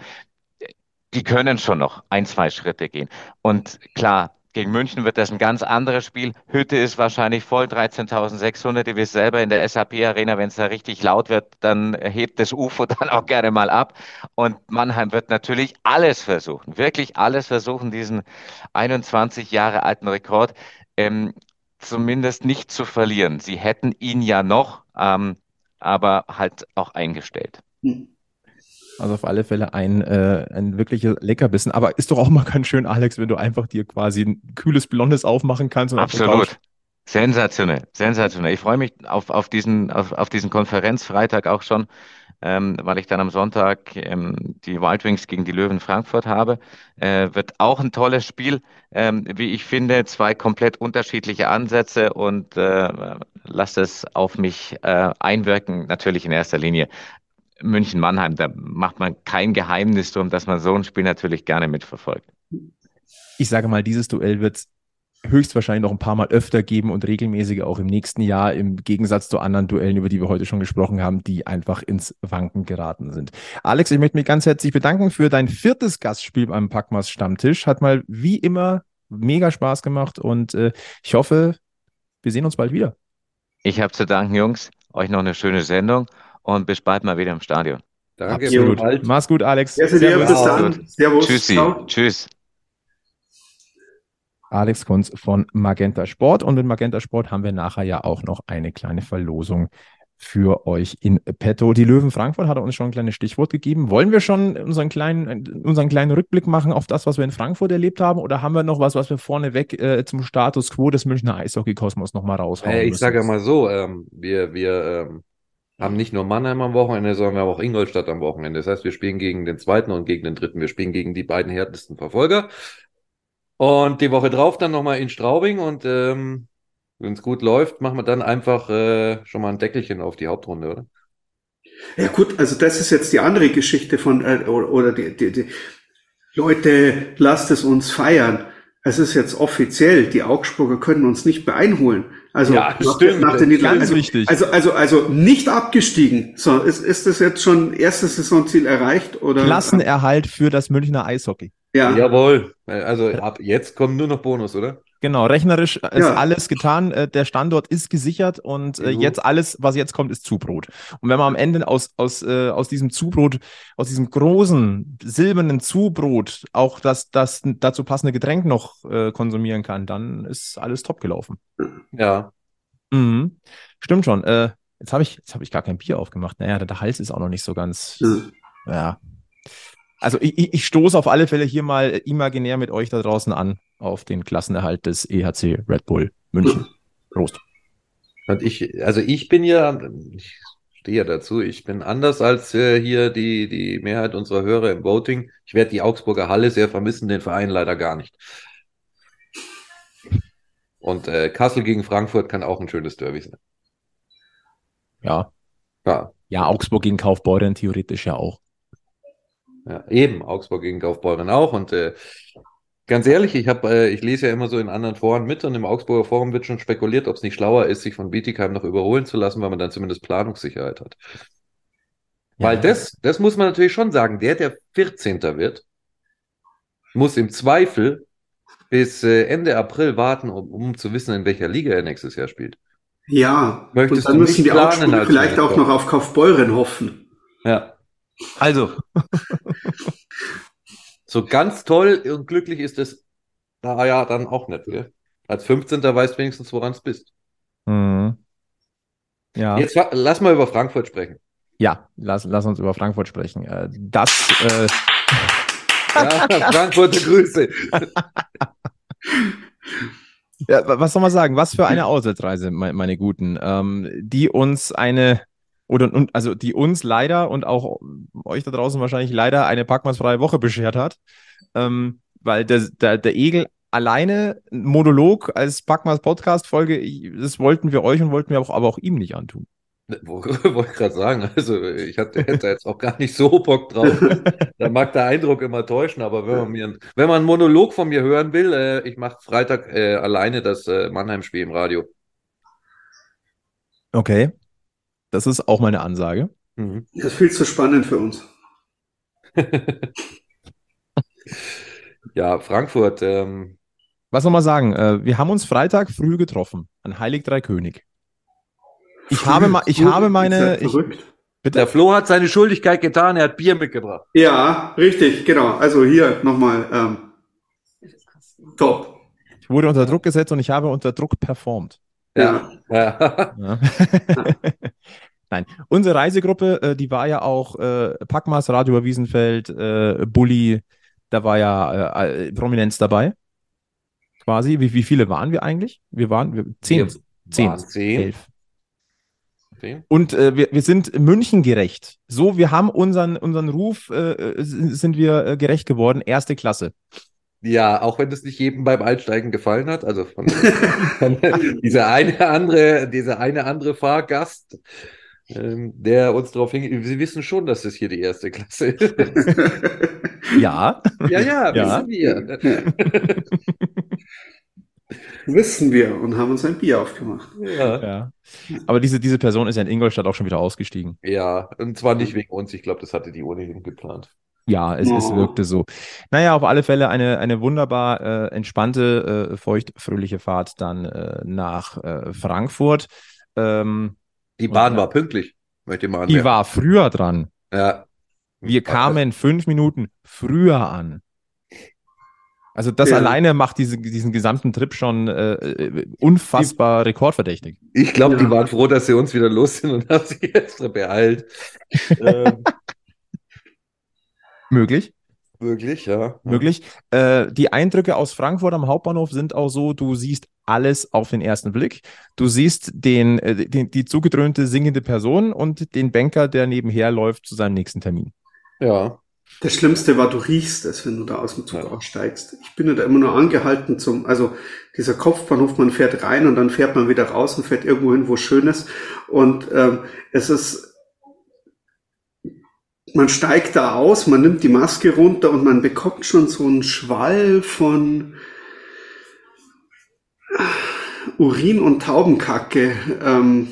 die können schon noch ein, zwei Schritte gehen. Und klar, gegen München wird das ein ganz anderes Spiel. Hütte ist wahrscheinlich voll, dreizehntausendsechshundert. Ihr wisst selber, in der S A P-Arena, wenn es da richtig laut wird, dann hebt das U F O dann auch gerne mal ab. Und Mannheim wird natürlich alles versuchen, wirklich alles versuchen, diesen einundzwanzig Jahre alten Rekord ähm, zumindest nicht zu verlieren. Sie hätten ihn ja noch, ähm, aber halt auch eingestellt. Also auf alle Fälle ein, äh, ein wirklicher Leckerbissen. Aber ist doch auch mal ganz schön, Alex, wenn du einfach dir quasi ein kühles Blondes aufmachen kannst. Und auf der Couch- Absolut. Sensationell, sensationell. Ich freue mich auf, auf diesen, auf, auf diesen Konferenzfreitag auch schon, ähm, weil ich dann am Sonntag ähm, die Wild Wings gegen die Löwen Frankfurt habe. Äh, wird auch ein tolles Spiel, ähm, wie ich finde. Zwei komplett unterschiedliche Ansätze und äh, lasst es auf mich äh, einwirken. Natürlich in erster Linie München-Mannheim. Da macht man kein Geheimnis drum, dass man so ein Spiel natürlich gerne mitverfolgt. Ich sage mal, dieses Duell wird höchstwahrscheinlich noch ein paar Mal öfter geben und regelmäßiger auch im nächsten Jahr, im Gegensatz zu anderen Duellen, über die wir heute schon gesprochen haben, die einfach ins Wanken geraten sind. Alex, ich möchte mich ganz herzlich bedanken für dein viertes Gastspiel beim Packmas Stammtisch. Hat mal wie immer mega Spaß gemacht und äh, ich hoffe, wir sehen uns bald wieder. Ich habe zu danken, Jungs. Euch noch eine schöne Sendung und bis bald mal wieder im Stadion. Danke, Absolut. bis bald. Mach's gut, Alex. Ja, sehr bis Servus. dann. Servus. Tschüssi. Ciao. Tschüss. Alex Kunz von Magenta Sport. Und mit Magenta Sport haben wir nachher ja auch noch eine kleine Verlosung für euch in petto. Die Löwen Frankfurt hat uns schon ein kleines Stichwort gegeben. Wollen wir schon unseren kleinen, unseren kleinen Rückblick machen auf das, was wir in Frankfurt erlebt haben? Oder haben wir noch was, was wir vorneweg äh, zum Status quo des Münchner Eishockey-Kosmos nochmal raushauen Äh, ich müssen? sage ja mal so, ähm, wir, wir ähm, haben nicht nur Mannheim am Wochenende, sondern wir haben auch Ingolstadt am Wochenende. Das heißt, wir spielen gegen den zweiten und gegen den dritten. Wir spielen gegen die beiden härtesten Verfolger. Und die Woche drauf dann nochmal in Straubing und ähm, wenn es gut läuft, machen wir dann einfach äh, schon mal ein Deckelchen auf die Hauptrunde, oder? Ja gut, also das ist jetzt die andere Geschichte von, äh, oder, oder die, die, die Leute, lasst es uns feiern. Es ist jetzt offiziell, die Augsburger können uns nicht mehr einholen. Also Ja, nach, stimmt. nach den Niederlagen. Ganz Also, wichtig. also, also, also nicht abgestiegen. So, ist, ist das jetzt schon erstes Saisonziel erreicht? Oder? Klassenerhalt für das Münchner Eishockey. Ja. Jawohl. Also ab jetzt kommt nur noch Bonus, oder? Genau, rechnerisch ist Ja. alles getan. Äh, Der Standort ist gesichert und äh, Mhm. jetzt alles, was jetzt kommt, ist Zubrot. Und wenn man am Ende aus, aus, äh, aus diesem Zubrot, aus diesem großen silbernen Zubrot auch das, das dazu passende Getränk noch äh, konsumieren kann, dann ist alles top gelaufen. Ja. Mhm. Stimmt schon. Äh, jetzt habe ich, jetzt habe ich gar kein Bier aufgemacht. Naja, der Hals ist auch noch nicht so ganz. Mhm. Ja. Also ich, ich ich stoße auf alle Fälle hier mal imaginär mit euch da draußen an auf den Klassenerhalt des E H C Red Bull München. Prost. Und ich, also ich bin ja, ich stehe ja dazu, ich bin anders als äh, hier die, die Mehrheit unserer Hörer im Voting. Ich werde die Augsburger Halle sehr vermissen, den Verein leider gar nicht. Und äh, Kassel gegen Frankfurt kann auch ein schönes Derby sein. Ja. Ja, Ja, Augsburg gegen Kaufbeuren theoretisch ja auch. ja, eben, Augsburg gegen Kaufbeuren auch. Und äh, ganz ehrlich, ich habe, äh, ich lese ja immer so in anderen Foren mit und im Augsburger Forum wird schon spekuliert, ob es nicht schlauer ist, sich von Bietigheim noch überholen zu lassen, weil man dann zumindest Planungssicherheit hat. Weil Ja. das, das muss man natürlich schon sagen, der, der vierzehnter wird, muss im Zweifel bis äh, Ende April warten, um, um zu wissen, in welcher Liga er nächstes Jahr spielt. Ja. Möchtest und dann du müssen nicht die planen Augsburger als vielleicht auch Manager? noch auf Kaufbeuren hoffen. Ja. Also, so ganz toll und glücklich ist es da ja dann auch nicht, gell? Als fünfzehnter weißt du wenigstens, woran es bist. Mhm. Ja. Jetzt fa- lass mal über Frankfurt sprechen. Ja, lass, lass uns über Frankfurt sprechen. Äh, Das, äh, Ja, Frankfurter Grüße. ja, wa- was soll man sagen? Was für eine Auswärtsreise, me- meine Guten, ähm, die uns eine, oder, und, also die uns leider und auch euch da draußen wahrscheinlich leider eine packmannsfreie Woche beschert hat, ähm, weil der, der, der Egel alleine ein Monolog als Packmanns Podcast-Folge, ich- das wollten wir euch und wollten wir auch, aber auch ihm nicht antun. Wo- Wollte ich gerade sagen, also ich hatte, hätte jetzt auch gar nicht so Bock drauf. Da mag der Eindruck immer täuschen, aber wenn man mir, wenn man einen Monolog von mir hören will, äh, ich mache Freitag äh, alleine das äh, Mannheim-Spiel im Radio. Okay, das ist auch meine Ansage. Mhm. Das ist viel zu spannend für uns. Ja, Frankfurt, ähm, Was soll man sagen? Äh, wir haben uns Freitag früh getroffen an Heilig Drei König. Ich habe, ma ich habe meine. Seid Ich, verrückt. der bitte? Flo hat seine Schuldigkeit getan, er hat Bier mitgebracht. Ja, richtig, genau. Also hier nochmal, ähm, top. Ich wurde unter Druck gesetzt und ich habe unter Druck performt. Ja. Ja. Ja. Nein, unsere Reisegruppe, äh, die war ja auch äh, Packmas, Radio über Wiesenfeld, äh, Bulli, da war ja äh, äh, Prominenz dabei. Quasi. Wie, wie viele waren wir eigentlich? Wir waren wir, zehn, Wir zehn, waren zehn. elf. Zehn? Und äh, wir, wir sind München gerecht. So, wir haben unseren, unseren Ruf, äh, sind wir äh, gerecht geworden. Erste Klasse. Ja, auch wenn das nicht jedem beim Einsteigen gefallen hat. Also von, von dieser eine andere, dieser eine andere Fahrgast, ähm, der uns darauf hingewiesen, Sie wissen schon, dass das hier die erste Klasse ist. Ja. Ja, ja, Ja. wissen wir. Wissen wir und haben uns ein Bier aufgemacht. Ja. Ja. Aber diese, diese Person ist ja in Ingolstadt auch schon wieder ausgestiegen. Ja, und zwar nicht wegen uns, ich glaube, das hatte die ohnehin geplant. Ja, es, es Oh. wirkte so. Naja, auf alle Fälle eine, eine wunderbar äh, entspannte, äh, feucht-fröhliche Fahrt dann äh, nach äh, Frankfurt. Ähm, Die und Bahn ja, war pünktlich, möchte ich mal die anmerken. war früher dran. Ja. Wir kamen fünf Minuten früher an. Also das Ja. alleine macht diese, diesen gesamten Trip schon äh, äh, unfassbar rekordverdächtig. Ich glaube, Ja. die waren froh, dass sie uns wieder los sind und haben sich extra beeilt. ähm, Möglich. wirklich, ja. Möglich. Äh, die Eindrücke aus Frankfurt am Hauptbahnhof sind auch so, du siehst alles auf den ersten Blick. Du siehst den, äh, den, die zugedröhnte singende Person und den Banker, der nebenher läuft zu seinem nächsten Termin. Ja. Das Schlimmste war, du riechst es, wenn du da aus dem Zug Ja. aussteigst. Ich bin ja da immer nur angehalten zum, also dieser Kopfbahnhof, man fährt rein und dann fährt man wieder raus und fährt irgendwo hin, wo es schön ist. Und ähm, es ist, man steigt da aus, man nimmt die Maske runter und man bekommt schon so einen Schwall von Urin und Taubenkacke. Ähm,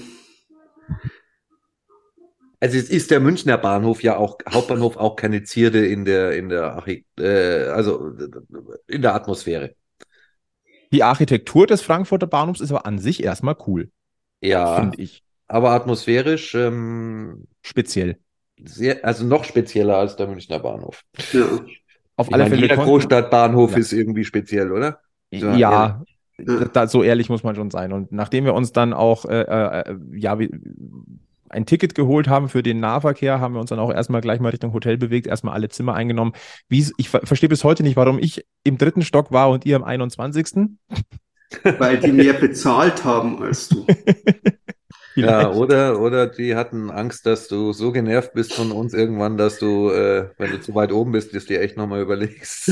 Also jetzt ist der Münchner Bahnhof ja auch, Hauptbahnhof auch keine Zierde in der, in der, Archi- äh, also in der Atmosphäre. Die Architektur des Frankfurter Bahnhofs ist aber an sich erstmal cool, Ja, finde ich. aber atmosphärisch ähm, Speziell. sehr, also noch spezieller als der Münchner Bahnhof. ja. Auf Ich alle meine, Fälle jeder konnten- Großstadtbahnhof Ja. ist irgendwie speziell, oder? Ja, Ja, Ja. da, so ehrlich muss man schon sein. Und nachdem wir uns dann auch äh, äh, ja, wie, ein Ticket geholt haben für den Nahverkehr, haben wir uns dann auch erstmal gleich mal Richtung Hotel bewegt, erstmal alle Zimmer eingenommen. Wie's, ich ver verstehe bis heute nicht, warum ich im dritten Stock war und ihr im einundzwanzigsten. Weil die mehr bezahlt haben als du. Ja, Vielleicht. oder, oder die hatten Angst, dass du so genervt bist von uns irgendwann, dass du, äh, wenn du zu weit oben bist, das dir echt nochmal überlegst.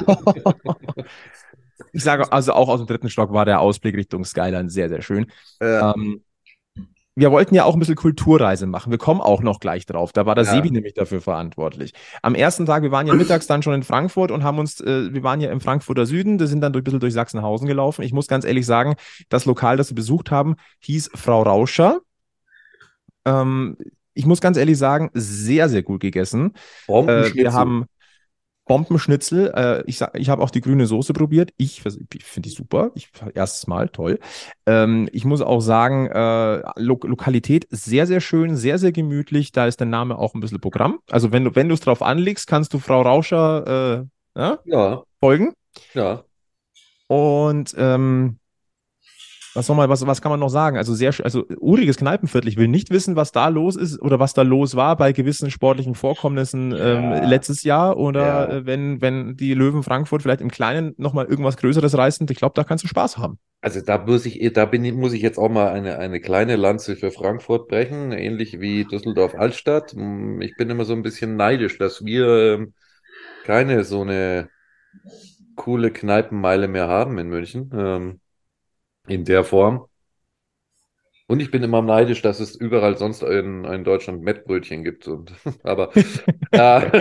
Ich sage also auch aus dem dritten Stock war der Ausblick Richtung Skyline sehr, sehr schön. Ja, Ähm, wir wollten ja auch ein bisschen Kulturreise machen. Wir kommen auch noch gleich drauf. Da war der Ja. Sebi nämlich dafür verantwortlich. Am ersten Tag, wir waren ja mittags dann schon in Frankfurt und haben uns, äh, wir waren ja im Frankfurter Süden, wir sind dann durch, ein bisschen durch Sachsenhausen gelaufen. Ich muss ganz ehrlich sagen, das Lokal, das wir besucht haben, hieß Frau Rauscher. Ähm, ich muss ganz ehrlich sagen, sehr, sehr gut gegessen. Äh, Bombenschnitzel. wir haben Bombenschnitzel. Äh, ich sag, ich habe auch die grüne Soße probiert. Ich, ich finde die super. Ich, erstes Mal, toll. Ähm, ich muss auch sagen, äh, Lo Lokalität sehr, sehr schön, sehr, sehr gemütlich. Da ist der Name auch ein bisschen Programm. Also wenn du wenn du es drauf anlegst, kannst du Frau Rauscher äh, ja, Ja, folgen. ja. Und ähm, was soll man, was, was kann man noch sagen? Also sehr, sch- also uriges Kneipenviertel. Ich will nicht wissen, was da los ist oder was da los war bei gewissen sportlichen Vorkommnissen ähm, Ja. letztes Jahr oder Ja. äh, wenn, wenn die Löwen Frankfurt vielleicht im Kleinen nochmal irgendwas Größeres reißen. Ich glaube, da kannst du Spaß haben. Also da muss ich, da bin ich, muss ich jetzt auch mal eine, eine kleine Lanze für Frankfurt brechen, ähnlich wie Düsseldorf-Altstadt. Hm, Ich bin immer so ein bisschen neidisch, dass wir ähm, keine so eine coole Kneipenmeile mehr haben in München, ähm, in der Form. Und ich bin immer neidisch, dass es überall sonst in, in Deutschland Mettbrötchen gibt. Und, aber äh,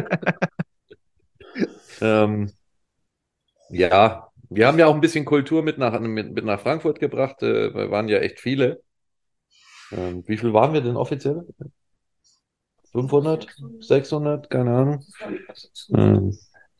ähm, ja, wir haben ja auch ein bisschen Kultur mit nach, mit, mit nach Frankfurt gebracht. Äh, wir waren ja echt viele. Ähm, wie viel waren wir denn offiziell? fünfhundert? sechshundert? Keine Ahnung. Ähm,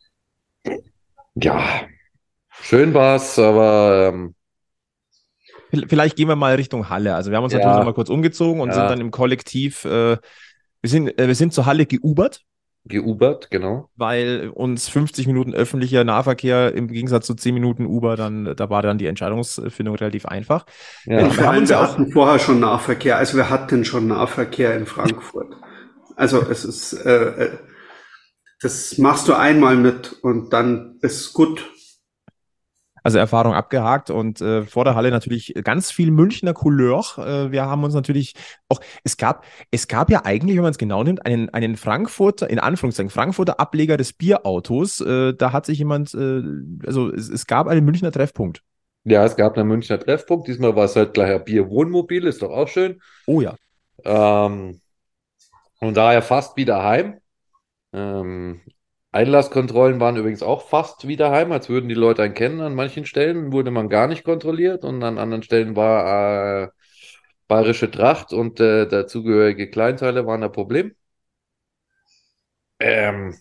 ja, schön war's, aber ähm, Vielleicht gehen wir mal Richtung Halle. Also wir haben uns Ja. natürlich noch mal kurz umgezogen und Ja. sind dann im Kollektiv, äh, wir sind, äh, wir sind zur Halle geubert, geubert, genau. weil uns fünfzig Minuten öffentlicher Nahverkehr im Gegensatz zu zehn Minuten Uber, dann, da war dann die Entscheidungsfindung relativ einfach. Ja. Wir Und vor haben allem, uns wir ja auch- hatten vorher schon Nahverkehr. Also wir hatten schon Nahverkehr in Frankfurt. Also es ist, äh, äh, das machst du einmal mit und dann ist gut. Also Erfahrung abgehakt und äh, vor der Halle natürlich ganz viel Münchner Couleur. Äh, wir haben uns natürlich auch, es gab, es gab ja eigentlich, wenn man es genau nimmt, einen, einen Frankfurter, in Anführungszeichen, Frankfurter Ableger des Bierautos. Äh, da hat sich jemand, äh, also es, es gab einen Münchner Treffpunkt. Ja, es gab einen Münchner Treffpunkt. Diesmal war es halt gleich ein Bier-Wohnmobil, ist doch auch schön. Oh ja. Ähm, und daher fast wie daheim. Ähm, Einlasskontrollen waren übrigens auch fast wie daheim, als würden die Leute einen kennen. An manchen Stellen wurde man gar nicht kontrolliert und an anderen Stellen war äh, bayerische Tracht und äh, dazugehörige Kleinteile waren ein Problem. Ähm,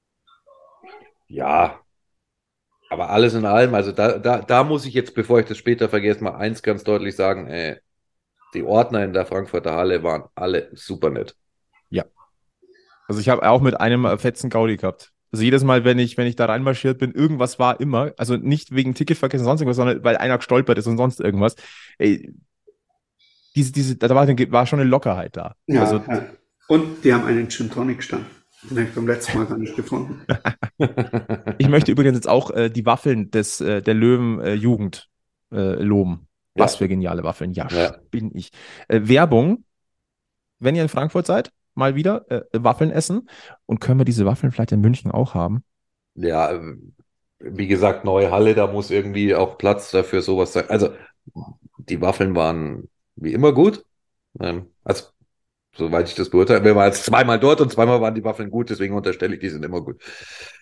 ja, aber alles in allem, also da, da, da muss ich jetzt, bevor ich das später vergesse, mal eins ganz deutlich sagen, äh, die Ordner in der Frankfurter Halle waren alle super nett. Ja. Also ich habe auch mit einem äh, fetzen Gaudi gehabt. Also jedes Mal, wenn ich, wenn ich da reinmarschiert bin, irgendwas war immer, also nicht wegen Ticketverkehr und sonst irgendwas, sondern weil einer gestolpert ist und sonst irgendwas. Ey, diese, diese, da war, war schon eine Lockerheit da. Ja, Also, ja. Und die haben einen Gin Tonic stand. Den habe ich beim letzten Mal gar nicht gefunden. ich möchte übrigens jetzt auch äh, die Waffeln des, äh, der Löwen-Jugend äh, loben. Was Ja. für geniale Waffeln. Ja, Ja. bin ich. Äh, Werbung, wenn ihr in Frankfurt seid, mal wieder äh, Waffeln essen. Und können wir diese Waffeln vielleicht in München auch haben? Ja, äh, wie gesagt, neue Halle, da muss irgendwie auch Platz dafür sowas sein. Also, die Waffeln waren wie immer gut. Ähm, also, soweit ich das beurteile. Wir waren jetzt zweimal dort und zweimal waren die Waffeln gut, deswegen unterstelle ich, die sind immer gut.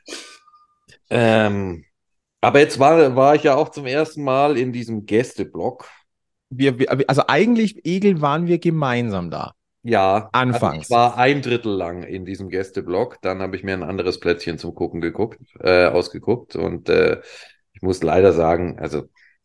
Ähm, aber jetzt war, war ich ja auch zum ersten Mal in diesem Gästeblock. Wir, wir, also eigentlich, Egel, waren wir gemeinsam da. Ja, also Anfangs. ich war ein Drittel lang in diesem Gästeblock. Dann habe ich mir ein anderes Plätzchen zum Gucken geguckt, äh, ausgeguckt. Und äh, ich muss leider sagen, also,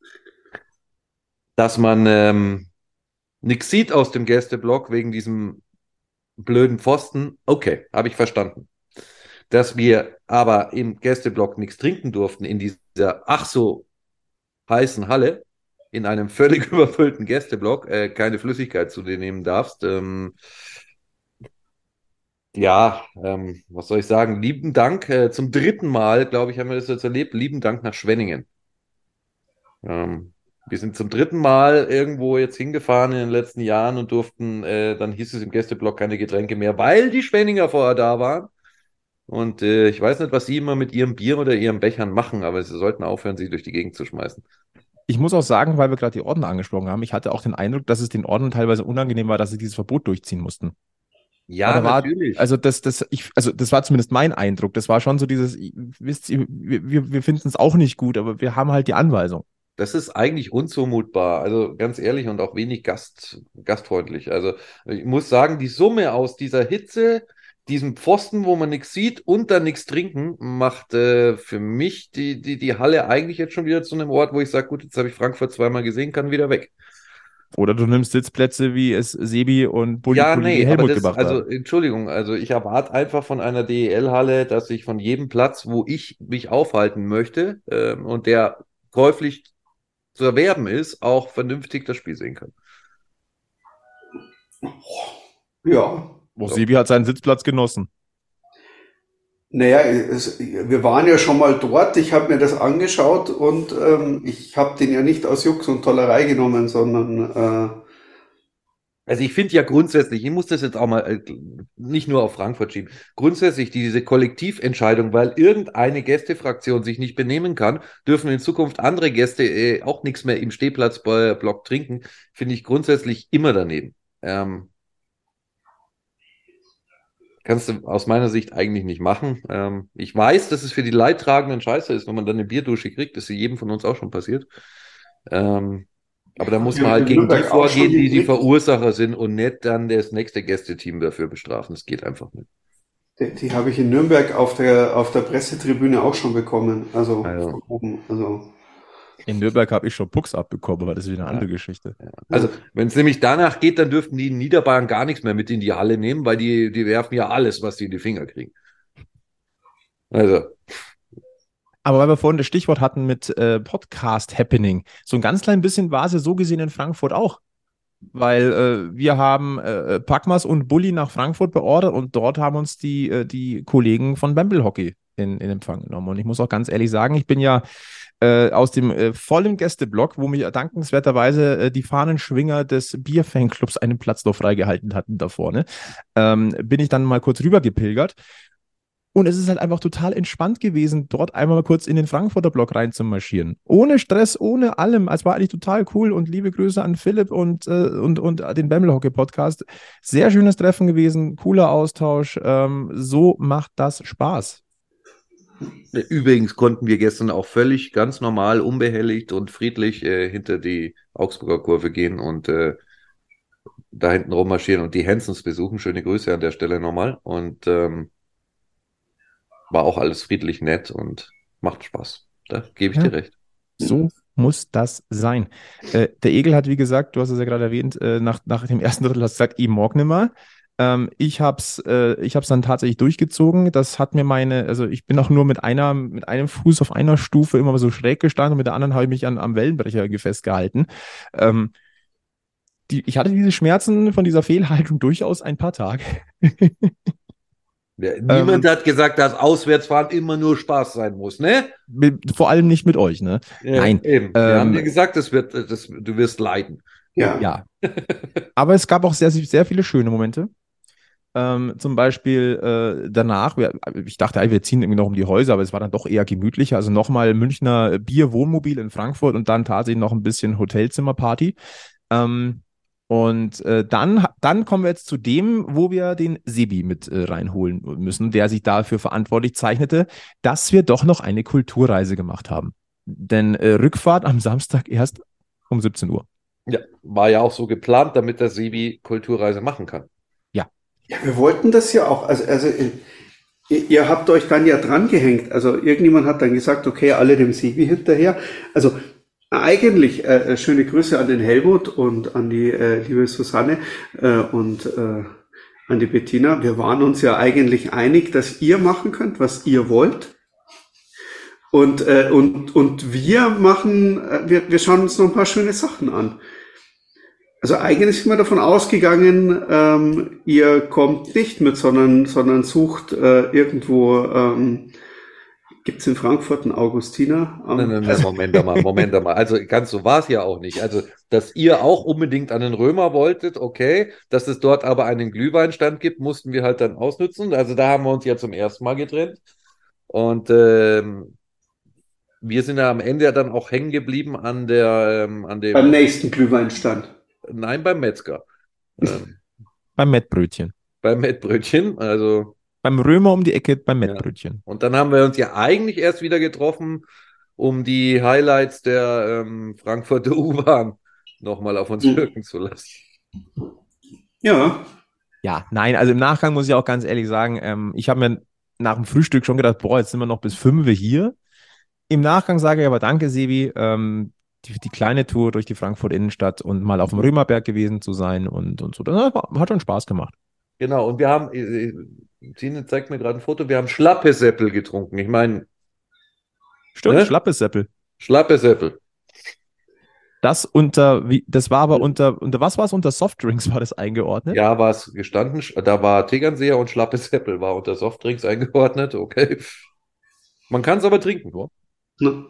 dass man ähm, nichts sieht aus dem Gästeblock wegen diesem blöden Pfosten, okay, habe ich verstanden. Dass wir aber im Gästeblock nichts trinken durften in dieser ach so heißen Halle, in einem völlig überfüllten Gästeblock, äh, keine Flüssigkeit zu dir nehmen darfst. Ähm, ja, ähm, was soll ich sagen? Lieben Dank. Äh, zum dritten Mal, glaube ich, haben wir das jetzt erlebt. Lieben Dank nach Schwenningen. Ähm, wir sind zum dritten Mal irgendwo jetzt hingefahren in den letzten Jahren und durften, äh, dann hieß es im Gästeblock keine Getränke mehr, weil die Schwenninger vorher da waren. Und äh, ich weiß nicht, was sie immer mit ihrem Bier oder ihren Bechern machen, aber sie sollten aufhören, sie durch die Gegend zu schmeißen. Ich muss auch sagen, weil wir gerade die Ordner angesprochen haben, ich hatte auch den Eindruck, dass es den Ordnern teilweise unangenehm war, dass sie dieses Verbot durchziehen mussten. Ja, da war, natürlich. also das, das, ich, also das war zumindest mein Eindruck. Das war schon so dieses, wisst ihr, wir, wir, wir finden es auch nicht gut, aber wir haben halt die Anweisung. Das ist eigentlich unzumutbar, also ganz ehrlich und auch wenig gast, gastfreundlich. Also ich muss sagen, die Summe aus dieser Hitze, diesem Pfosten, wo man nichts sieht und dann nichts trinken, macht äh, für mich die, die, die Halle eigentlich jetzt schon wieder zu einem Ort, wo ich sage, gut, jetzt habe ich Frankfurt zweimal gesehen, kann wieder weg. Oder du nimmst Sitzplätze, wie es Sebi und Bulli, Ja, Bulli nee, aber Helmut das, gemacht also haben. Entschuldigung, also ich erwarte einfach von einer D E L-Halle, dass ich von jedem Platz, wo ich mich aufhalten möchte ähm, und der käuflich zu erwerben ist, auch vernünftig das Spiel sehen kann. Ja. Wo So. Sebi hat seinen Sitzplatz genossen. Naja, es, wir waren ja schon mal dort, ich habe mir das angeschaut und ähm, ich habe den ja nicht aus Jux und Tollerei genommen, sondern äh, Also ich finde ja grundsätzlich, ich muss das jetzt auch mal äh, nicht nur auf Frankfurt schieben, grundsätzlich diese Kollektiventscheidung, weil irgendeine Gästefraktion sich nicht benehmen kann, dürfen in Zukunft andere Gäste äh, auch nichts mehr im Stehplatzblock trinken, finde ich grundsätzlich immer daneben. Ähm, kannst du aus meiner Sicht eigentlich nicht machen. Ähm, ich weiß, dass es für die Leidtragenden scheiße ist, wenn man dann eine Bierdusche kriegt, das ist jedem von uns auch schon passiert. Ähm, Aber da muss man halt gegen die vorgehen, die die Verursacher sind und nicht dann das nächste Gästeteam dafür bestrafen. Das geht einfach nicht. Die, die habe ich in Nürnberg auf der, auf der Pressetribüne auch schon bekommen. Also Also, von oben. Also, In Nürnberg habe ich schon Pucks abbekommen, aber das ist wieder eine Ja. andere Geschichte. ja. Also wenn es nämlich danach geht, dann dürften die in Niederbayern gar nichts mehr mit in die Halle nehmen, weil die, die werfen ja alles, was sie in die Finger kriegen. Also, Aber weil wir vorhin das Stichwort hatten mit äh, Podcast Happening, so ein ganz klein bisschen war es ja so gesehen in Frankfurt auch. Weil äh, wir haben äh, Packmas und Bulli nach Frankfurt beordert und dort haben uns die, äh, die Kollegen von Bamble Hockey in, in Empfang genommen. Und ich muss auch ganz ehrlich sagen, ich bin ja äh, aus dem äh, vollen Gästeblock, wo mich dankenswerterweise äh, die Fahnenschwinger des Bierfanclubs einen Platz noch freigehalten hatten da vorne, ähm, bin ich dann mal kurz rüber gepilgert. Und es ist halt einfach total entspannt gewesen, dort einmal mal kurz in den Frankfurter Block reinzumarschieren. Ohne Stress, ohne allem. Es war eigentlich total cool und liebe Grüße an Philipp und, äh, und, und den Bamble Hockey Podcast. Sehr schönes Treffen gewesen, cooler Austausch. Ähm, so macht das Spaß. Übrigens konnten wir gestern auch völlig ganz normal, unbehelligt und friedlich äh, hinter die Augsburger Kurve gehen und äh, da hinten rummarschieren und die Hensons besuchen. Schöne Grüße an der Stelle nochmal. Und ähm, war auch alles friedlich nett und macht Spaß. Da gebe ich Ja. dir recht. So muss das sein. Äh, der Egel hat, wie gesagt, du hast es ja gerade erwähnt, äh, nach, nach dem ersten Drittel hast du gesagt, ich mag nimmer. Ähm, ich habe es äh, ich hab's dann tatsächlich durchgezogen. Das hat mir meine, also ich bin auch nur mit einer, mit einem Fuß auf einer Stufe immer so schräg gestanden und mit der anderen habe ich mich an, am Wellenbrecher festgehalten. Ähm, die, ich hatte diese Schmerzen von dieser Fehlhaltung durchaus ein paar Tage. Ja, niemand Ähm, hat gesagt, dass Auswärtsfahren immer nur Spaß sein muss, ne? mit, vor allem nicht mit euch, ne? Ja, Nein. eben. Wir Ähm, haben dir gesagt, das wird, das, du wirst leiden. Ja. Ja. Aber es gab auch sehr, sehr viele schöne Momente. Ähm, zum Beispiel äh, danach, wir, ich dachte, ey, wir ziehen irgendwie noch um die Häuser, aber es war dann doch eher gemütlicher. Also nochmal Münchner Bier-Wohnmobil in Frankfurt und dann tatsächlich noch ein bisschen Hotelzimmerparty. Ähm, und äh, dann, dann kommen wir jetzt zu dem, wo wir den Sebi mit äh, reinholen müssen, der sich dafür verantwortlich zeichnete, dass wir doch noch eine Kulturreise gemacht haben. Denn äh, Rückfahrt am Samstag erst um siebzehn Uhr. Ja, war ja auch so geplant, damit der Sebi Kulturreise machen kann. Ja, wir wollten das ja auch. Also, also ihr, ihr habt euch dann ja dran gehängt. Also irgendjemand hat dann gesagt, okay, alle dem Sebi hinterher. Also eigentlich äh, schöne Grüße an den Helmut und an die äh, liebe Susanne äh, und äh, an die Bettina. Wir waren uns ja eigentlich einig, dass ihr machen könnt, was ihr wollt. Und, äh, und, und wir machen, äh, wir, wir schauen uns noch ein paar schöne Sachen an. Also eigentlich sind wir davon ausgegangen, ähm, ihr kommt nicht mit, sondern, sondern sucht äh, irgendwo, ähm, gibt's in Frankfurt einen Augustiner? Ähm, Nein, nein, nein, Moment mal, Moment mal. Also ganz so war es ja auch nicht. Also, dass ihr auch unbedingt an den Römer wolltet, okay. Dass es dort aber einen Glühweinstand gibt, mussten wir halt dann ausnutzen. Also da haben wir uns ja zum ersten Mal getrennt. Und ähm, wir sind ja am Ende ja dann auch hängen geblieben an der, ähm, an dem, beim nächsten Glühweinstand. nein, beim Metzger. Ähm, Beim Mettbrötchen. beim Mettbrötchen, also, Beim Römer um die Ecke beim ja. Mettbrötchen. Und dann haben wir uns ja eigentlich erst wieder getroffen, um die Highlights der ähm, Frankfurter U-Bahn nochmal auf uns Mhm. wirken zu lassen. Ja, Ja, nein, also im Nachgang muss ich auch ganz ehrlich sagen, ähm, ich habe mir nach dem Frühstück schon gedacht, boah, jetzt sind wir noch bis fünf hier. Im Nachgang sage ich aber danke, Sebi, ähm, die, die kleine Tour durch die Frankfurt Innenstadt und mal auf dem Römerberg gewesen zu sein und, und so. Das war- hat schon Spaß gemacht. Genau, und wir haben, äh, äh, Tine zeigt mir gerade ein Foto, wir haben Schlappesäppel getrunken. Ich meine, Stimmt, Ne? schlappes Seppel. Schlappesäppel. Das unter, wie, das war aber unter, unter was war es? Unter Softdrinks war das eingeordnet? Ja, war es gestanden, sch- da war Tegernseher und Schlappesäppel war unter Softdrinks eingeordnet, okay. Man kann es aber trinken. ne?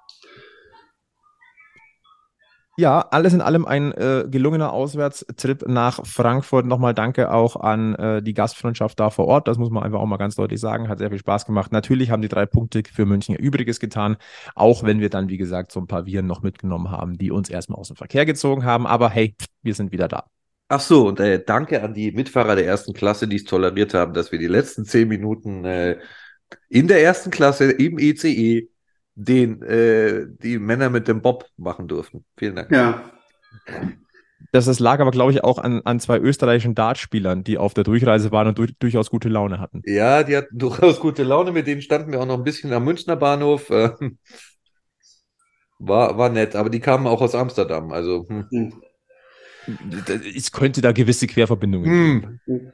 Ja, alles in allem ein äh, gelungener Auswärtstrip nach Frankfurt. Nochmal danke auch an äh, die Gastfreundschaft da vor Ort. Das muss man einfach auch mal ganz deutlich sagen. Hat sehr viel Spaß gemacht. Natürlich haben die drei Punkte für München ihr Übriges getan, auch wenn wir dann, wie gesagt, so ein paar Viren noch mitgenommen haben, die uns erstmal aus dem Verkehr gezogen haben. Aber hey, wir sind wieder da. Ach so, und äh, danke an die Mitfahrer der ersten Klasse, die es toleriert haben, dass wir die letzten zehn Minuten äh, in der ersten Klasse im E C E den, äh, die Männer mit dem Bob machen durften. Vielen Dank. Ja. Das, das lag aber, glaube ich, auch an, an zwei österreichischen Dartspielern, die auf der Durchreise waren und du, durchaus gute Laune hatten. Ja, die hatten durchaus gute Laune, mit denen standen wir auch noch ein bisschen am Münchner Bahnhof. Ähm, war, war nett, aber die kamen auch aus Amsterdam, also hm. Hm. Es könnte da gewisse Querverbindungen geben. Hm.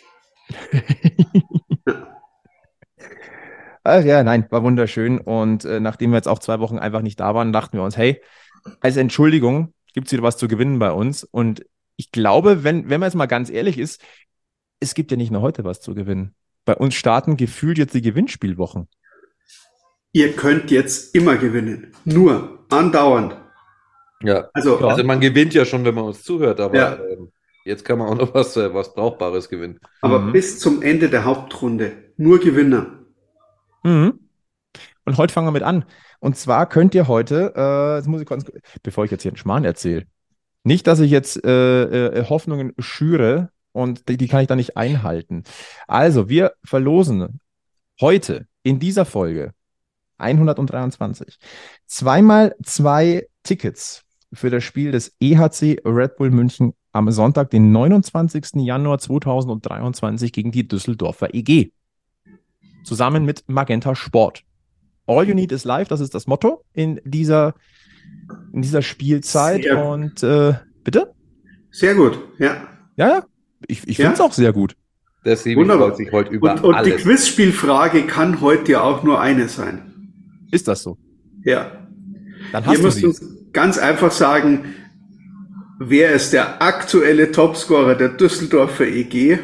Ach ja, nein, war wunderschön. Und äh, nachdem wir jetzt auch zwei Wochen einfach nicht da waren, dachten wir uns, hey, als Entschuldigung gibt es wieder was zu gewinnen bei uns. Und ich glaube, wenn, wenn man jetzt mal ganz ehrlich ist, es gibt ja nicht nur heute was zu gewinnen. Bei uns starten gefühlt jetzt die Gewinnspielwochen. Ihr könnt jetzt immer gewinnen. Nur andauernd. Ja. Also, Ja. Also man gewinnt ja schon, wenn man uns zuhört, aber Ja. ähm, jetzt kann man auch noch was, äh, was Brauchbares gewinnen. aber Mhm. bis zum Ende der Hauptrunde nur Gewinner. Mhm. Und heute fangen wir mit an. Und zwar könnt ihr heute, äh, jetzt muss ich kurz, bevor ich jetzt hier einen Schmarrn erzähle, nicht, dass ich jetzt äh, äh, Hoffnungen schüre und die, die kann ich dann nicht einhalten. Also, wir verlosen heute in dieser Folge hundertdreiundzwanzig zweimal zwei Tickets für das Spiel des E H C Red Bull München am Sonntag, den neunundzwanzigsten Januar zweitausenddreiundzwanzig gegen die Düsseldorfer E G. Zusammen mit Magenta Sport. All you need is live, das ist das Motto in dieser, in dieser Spielzeit. Sehr. Und äh, bitte? Sehr gut, ja. Ja, ja. Ich, ich Ja? finde es auch sehr gut. Der Sebi Wunderbar. freut sich heute über Und, und die alles. Quizspielfrage kann heute ja auch nur eine sein. Ist das so? Ja. Dann Ihr hast du müsst sie. uns ganz einfach sagen, wer ist der aktuelle Topscorer der Düsseldorfer E G?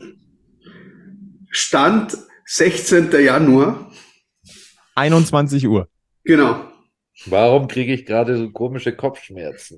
Stand sechzehnten Januar. einundzwanzig Uhr. Genau. Warum kriege ich gerade so komische Kopfschmerzen?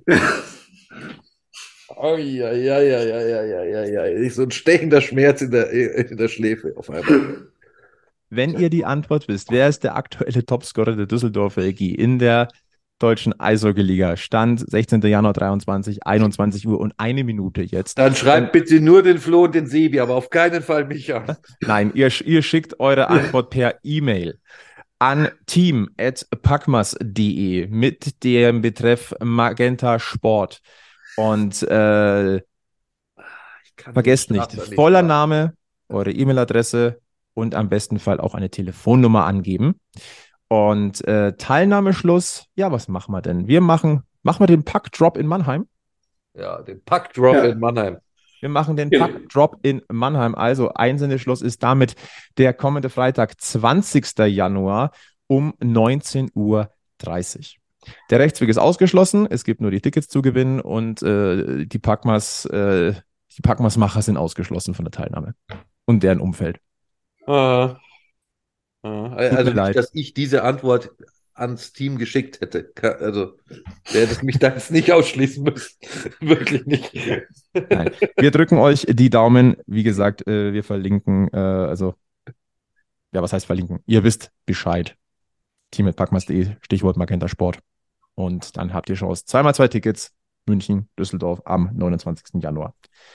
Oh, ja, ja, ja, ja, ja, ja, ja, ja. So ein stechender Schmerz in der, in der Schläfe auf einmal. Wenn ihr die Antwort wisst, wer ist der aktuelle Topscorer der Düsseldorfer E G in der deutschen Eishockey-Liga? Stand sechzehnten Januar dreiundzwanzig, einundzwanzig Uhr und eine Minute jetzt. Dann schreibt bitte nur den Flo und den Sebi, aber auf keinen Fall mich an. Nein, ihr, ihr schickt eure Antwort per E-Mail an team at packmas punkt de mit dem Betreff Magenta Sport. Und äh, vergesst nicht, voller Name, eure E-Mail-Adresse und am besten Fall auch eine Telefonnummer angeben. Und äh, Teilnahmeschluss, ja, was machen wir denn? Wir machen, machen wir den Puck-Drop in Mannheim. Ja, den Puck-Drop Ja. in Mannheim. Wir machen den Ja. Puck-Drop in Mannheim. Also Einsendeschluss ist damit der kommende Freitag, zwanzigsten Januar um neunzehn Uhr dreißig. Der Rechtsweg ist ausgeschlossen. Es gibt nur die Tickets zu gewinnen und äh, die Packmas, äh, die Packmas-Macher sind ausgeschlossen von der Teilnahme und deren Umfeld. Ah. Ah. Also mir nicht, leid. dass ich diese Antwort ans Team geschickt hätte. Ka- Also, der hätte mich da jetzt nicht ausschließen müssen. Wirklich nicht. Nein. Wir drücken euch die Daumen. Wie gesagt, äh, wir verlinken, äh, also, ja, was heißt verlinken? Ihr wisst Bescheid. team at packmas punkt de, Stichwort Magenta Sport. Und dann habt ihr Chance. Zweimal zwei Tickets, München, Düsseldorf am neunundzwanzigsten Januar.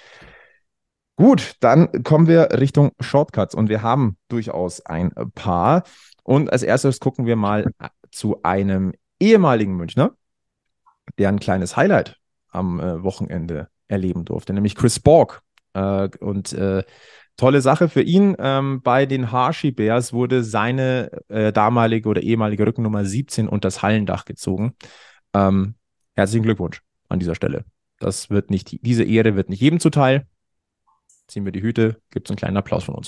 Gut, dann kommen wir Richtung Shortcuts und wir haben durchaus ein paar. Und als erstes gucken wir mal zu einem ehemaligen Münchner, der ein kleines Highlight am äh, Wochenende erleben durfte, nämlich Chris Borg. Äh, und äh, tolle Sache für ihn. Ähm, bei den Hershey Bears wurde seine äh, damalige oder ehemalige Rückennummer siebzehn unter das Hallendach gezogen. Ähm, herzlichen Glückwunsch an dieser Stelle. Das wird nicht, diese Ehre wird nicht jedem zuteil. Ziehen wir die Hüte, gibt es einen kleinen Applaus von uns.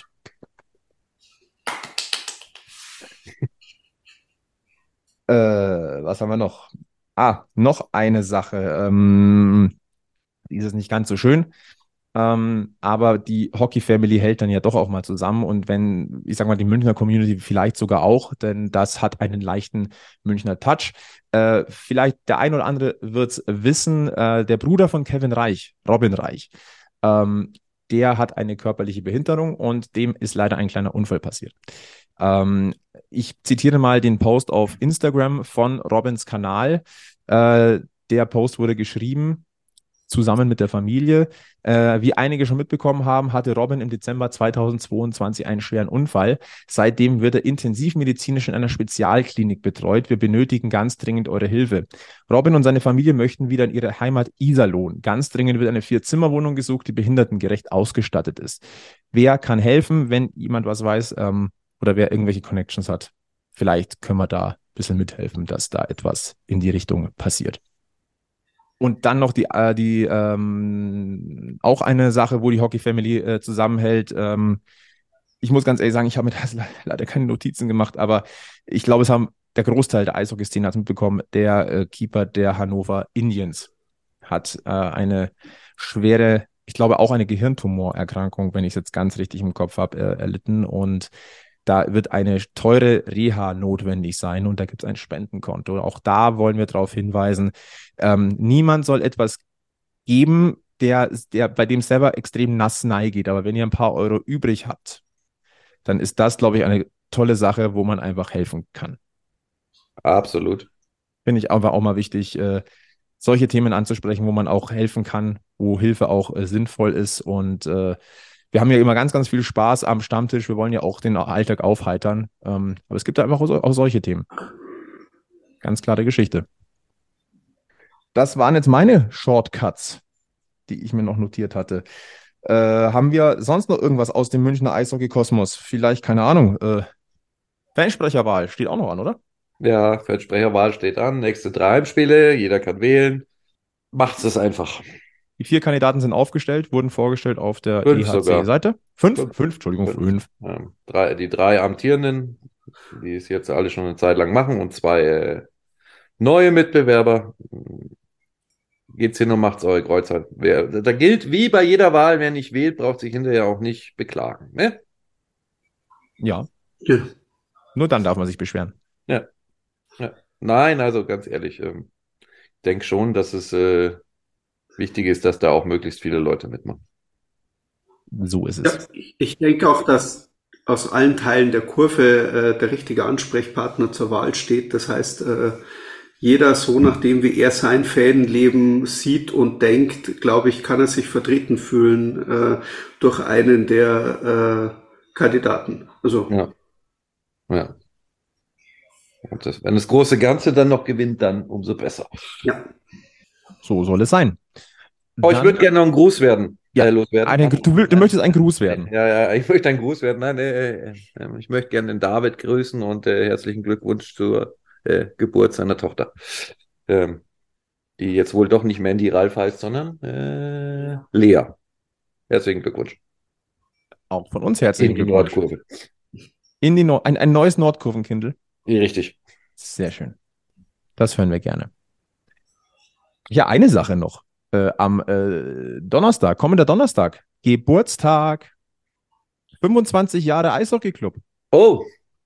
äh, was haben wir noch? Ah, noch eine Sache. Ähm, die ist nicht ganz so schön. Ähm, aber die Hockey-Family hält dann ja doch auch mal zusammen und wenn, ich sag mal, die Münchner Community vielleicht sogar auch, denn das hat einen leichten Münchner Touch. Äh, vielleicht der ein oder andere wird es wissen, äh, der Bruder von Kevin Reich, Robin Reich, ähm, der hat eine körperliche Behinderung und dem ist leider ein kleiner Unfall passiert. Ähm, ich zitiere mal den Post auf Instagram von Robins Kanal. Äh, der Post wurde geschrieben, zusammen mit der Familie. Äh, wie einige schon mitbekommen haben, hatte Robin im Dezember zweitausendzweiundzwanzig einen schweren Unfall. Seitdem wird er intensivmedizinisch in einer Spezialklinik betreut. Wir benötigen ganz dringend eure Hilfe. Robin und seine Familie möchten wieder in ihre Heimat Iserlohn. Ganz dringend wird eine Vier-Zimmer-Wohnung gesucht, die behindertengerecht ausgestattet ist. Wer kann helfen, wenn jemand was weiß ähm, oder wer irgendwelche Connections hat? Vielleicht können wir da ein bisschen mithelfen, dass da etwas in die Richtung passiert. Und dann noch die, äh, die ähm, auch eine Sache, wo die Hockey Family äh, zusammenhält. Ähm, ich muss ganz ehrlich sagen, ich habe mir da leider keine Notizen gemacht, aber ich glaube, es haben der Großteil der Eishockey-Szene hat mitbekommen. Der äh, Keeper der Hannover Indians hat äh, eine schwere, ich glaube auch eine Gehirntumorerkrankung, wenn ich es jetzt ganz richtig im Kopf habe, äh, erlitten. Und da wird eine teure Reha notwendig sein und da gibt es ein Spendenkonto. Auch da wollen wir darauf hinweisen, ähm, niemand soll etwas geben, der, der, bei dem es selber extrem nass nahe geht. Aber wenn ihr ein paar Euro übrig habt, dann ist das, glaube ich, eine tolle Sache, wo man einfach helfen kann. Absolut. Finde ich einfach auch mal wichtig, äh, solche Themen anzusprechen, wo man auch helfen kann, wo Hilfe auch äh, sinnvoll ist. Und äh, wir haben ja immer ganz, ganz viel Spaß am Stammtisch. Wir wollen ja auch den Alltag aufheitern. Ähm, aber es gibt da einfach auch, auch solche Themen. Ganz klare Geschichte. Das waren jetzt meine Shortcuts, die ich mir noch notiert hatte. Äh, haben wir sonst noch irgendwas aus dem Münchner Eishockey-Kosmos? Vielleicht, keine Ahnung, äh, Fansprecherwahl steht auch noch an, oder? Ja, Fansprecherwahl steht an. Nächste drei Heimspiele, jeder kann wählen. Macht's es einfach. Die vier Kandidaten sind aufgestellt, wurden vorgestellt auf der Fünf E H sogar. C-Seite. Fünf? Fünf. Fünf, Entschuldigung, Fünf. fünf. Ja, drei, die drei Amtierenden, die es jetzt alle schon eine Zeit lang machen, und zwei äh, neue Mitbewerber. Geht's hin und macht's eure Kreuzheit. Wer, da gilt wie bei jeder Wahl, wer nicht wählt, braucht sich hinterher auch nicht beklagen. Ne? Ja, Ja. nur dann darf man sich beschweren. Ja. Ja. Nein, also ganz ehrlich, ähm, ich denke schon, dass es äh, wichtig ist, dass da auch möglichst viele Leute mitmachen. So ist Ja, es. ich, ich denke auch, dass aus allen Teilen der Kurve äh, der richtige Ansprechpartner zur Wahl steht. Das heißt, äh, jeder so, nachdem wie er sein Fanleben sieht und denkt, glaube ich, kann er sich vertreten fühlen äh, durch einen der äh, Kandidaten. Also Ja. Ja. Und das, wenn das große Ganze dann noch gewinnt, dann umso besser. ja, So soll es sein. Oh, ich Dann- würde gerne noch ein Gruß werden. Ja, äh, loswerden. Einen, du, will, du möchtest ein Gruß werden. Ja, ja, ich möchte ein Gruß werden. Nein, äh, äh, ich möchte gerne den David grüßen und äh, herzlichen Glückwunsch zur äh, Geburt seiner Tochter. Ähm, die jetzt wohl doch nicht Mandy Ralf heißt, sondern äh, Lea. Herzlichen Glückwunsch. Auch von uns herzlichen In die Glückwunsch. Nordkurve. In die Nord ein, ein neues Nordkurvenkindl. Ja, richtig. Sehr schön. Das hören wir gerne. Ja, eine Sache noch. Äh, am äh, Donnerstag, kommender Donnerstag, Geburtstag, fünfundzwanzig Jahre Eishockey-Club. Oh,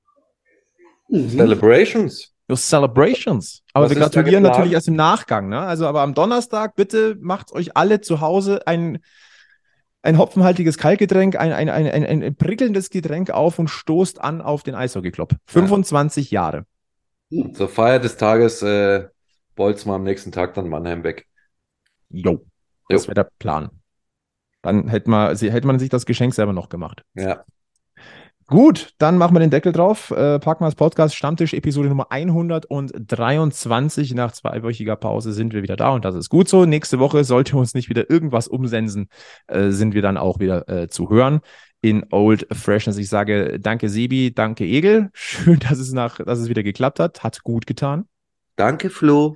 mhm. Celebrations. Your Celebrations. Aber Was wir ist da gratulieren geplant? natürlich erst im Nachgang. Ne? Also, aber am Donnerstag, bitte macht euch alle zu Hause ein, ein hopfenhaltiges Kaltgetränk, ein, ein, ein, ein, ein prickelndes Getränk auf und stoßt an auf den Eishockey-Club. fünfundzwanzig Jahre. Zur Feier des Tages äh, bolzen wir am nächsten Tag dann Mannheim weg. Jo. Das Jo. wäre der Plan. Dann hätte man, hätte man sich das Geschenk selber noch gemacht. Ja. Gut, dann machen wir den Deckel drauf. Äh, Packmas Podcast Stammtisch Episode Nummer hundertdreiundzwanzig. Nach zweiwöchiger Pause sind wir wieder da und das ist gut so. Nächste Woche sollte uns nicht wieder irgendwas umsensen, äh, sind wir dann auch wieder äh, zu hören in Old Freshness. Ich sage danke Sebi, danke Egel. Schön, dass es, nach, dass es wieder geklappt hat. Hat gut getan. Danke, Flo.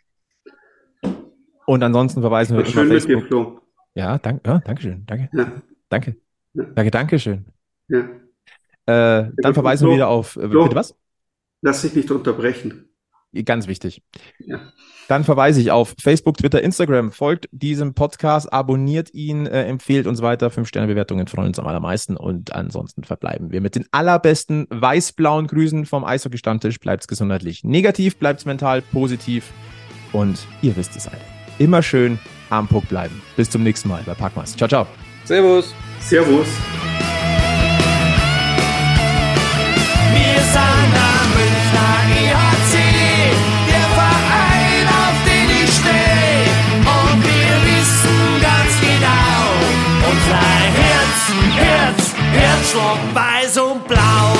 Und ansonsten verweisen wir War immer schön mit dir, Facebook. Flo. Ja, danke, ja, danke schön. Danke, Ja, danke. Ja. Danke, danke schön. ja. Äh, dann verweisen wir Flo, wieder auf, äh, Flo. bitte was? Lass dich nicht unterbrechen. Ganz wichtig. Ja. Dann verweise ich auf Facebook, Twitter, Instagram. Folgt diesem Podcast, abonniert ihn, äh, empfehlt uns weiter. Fünf-Sterne-Bewertungen freuen uns am allermeisten. Und ansonsten verbleiben wir mit den allerbesten weiß-blauen Grüßen vom Eishockey-Stammtisch. Bleibt's gesundheitlich negativ, bleibt's mental positiv. Und ihr wisst es alle. Immer schön am Puck bleiben. Bis zum nächsten Mal bei Packmas. Ciao, ciao. Servus. Servus. Wir sind am Münchner E H C, der Verein, auf den ich stehe. Und wir wissen ganz genau, unser Herz, Herz, Herzschlag weiß und blau.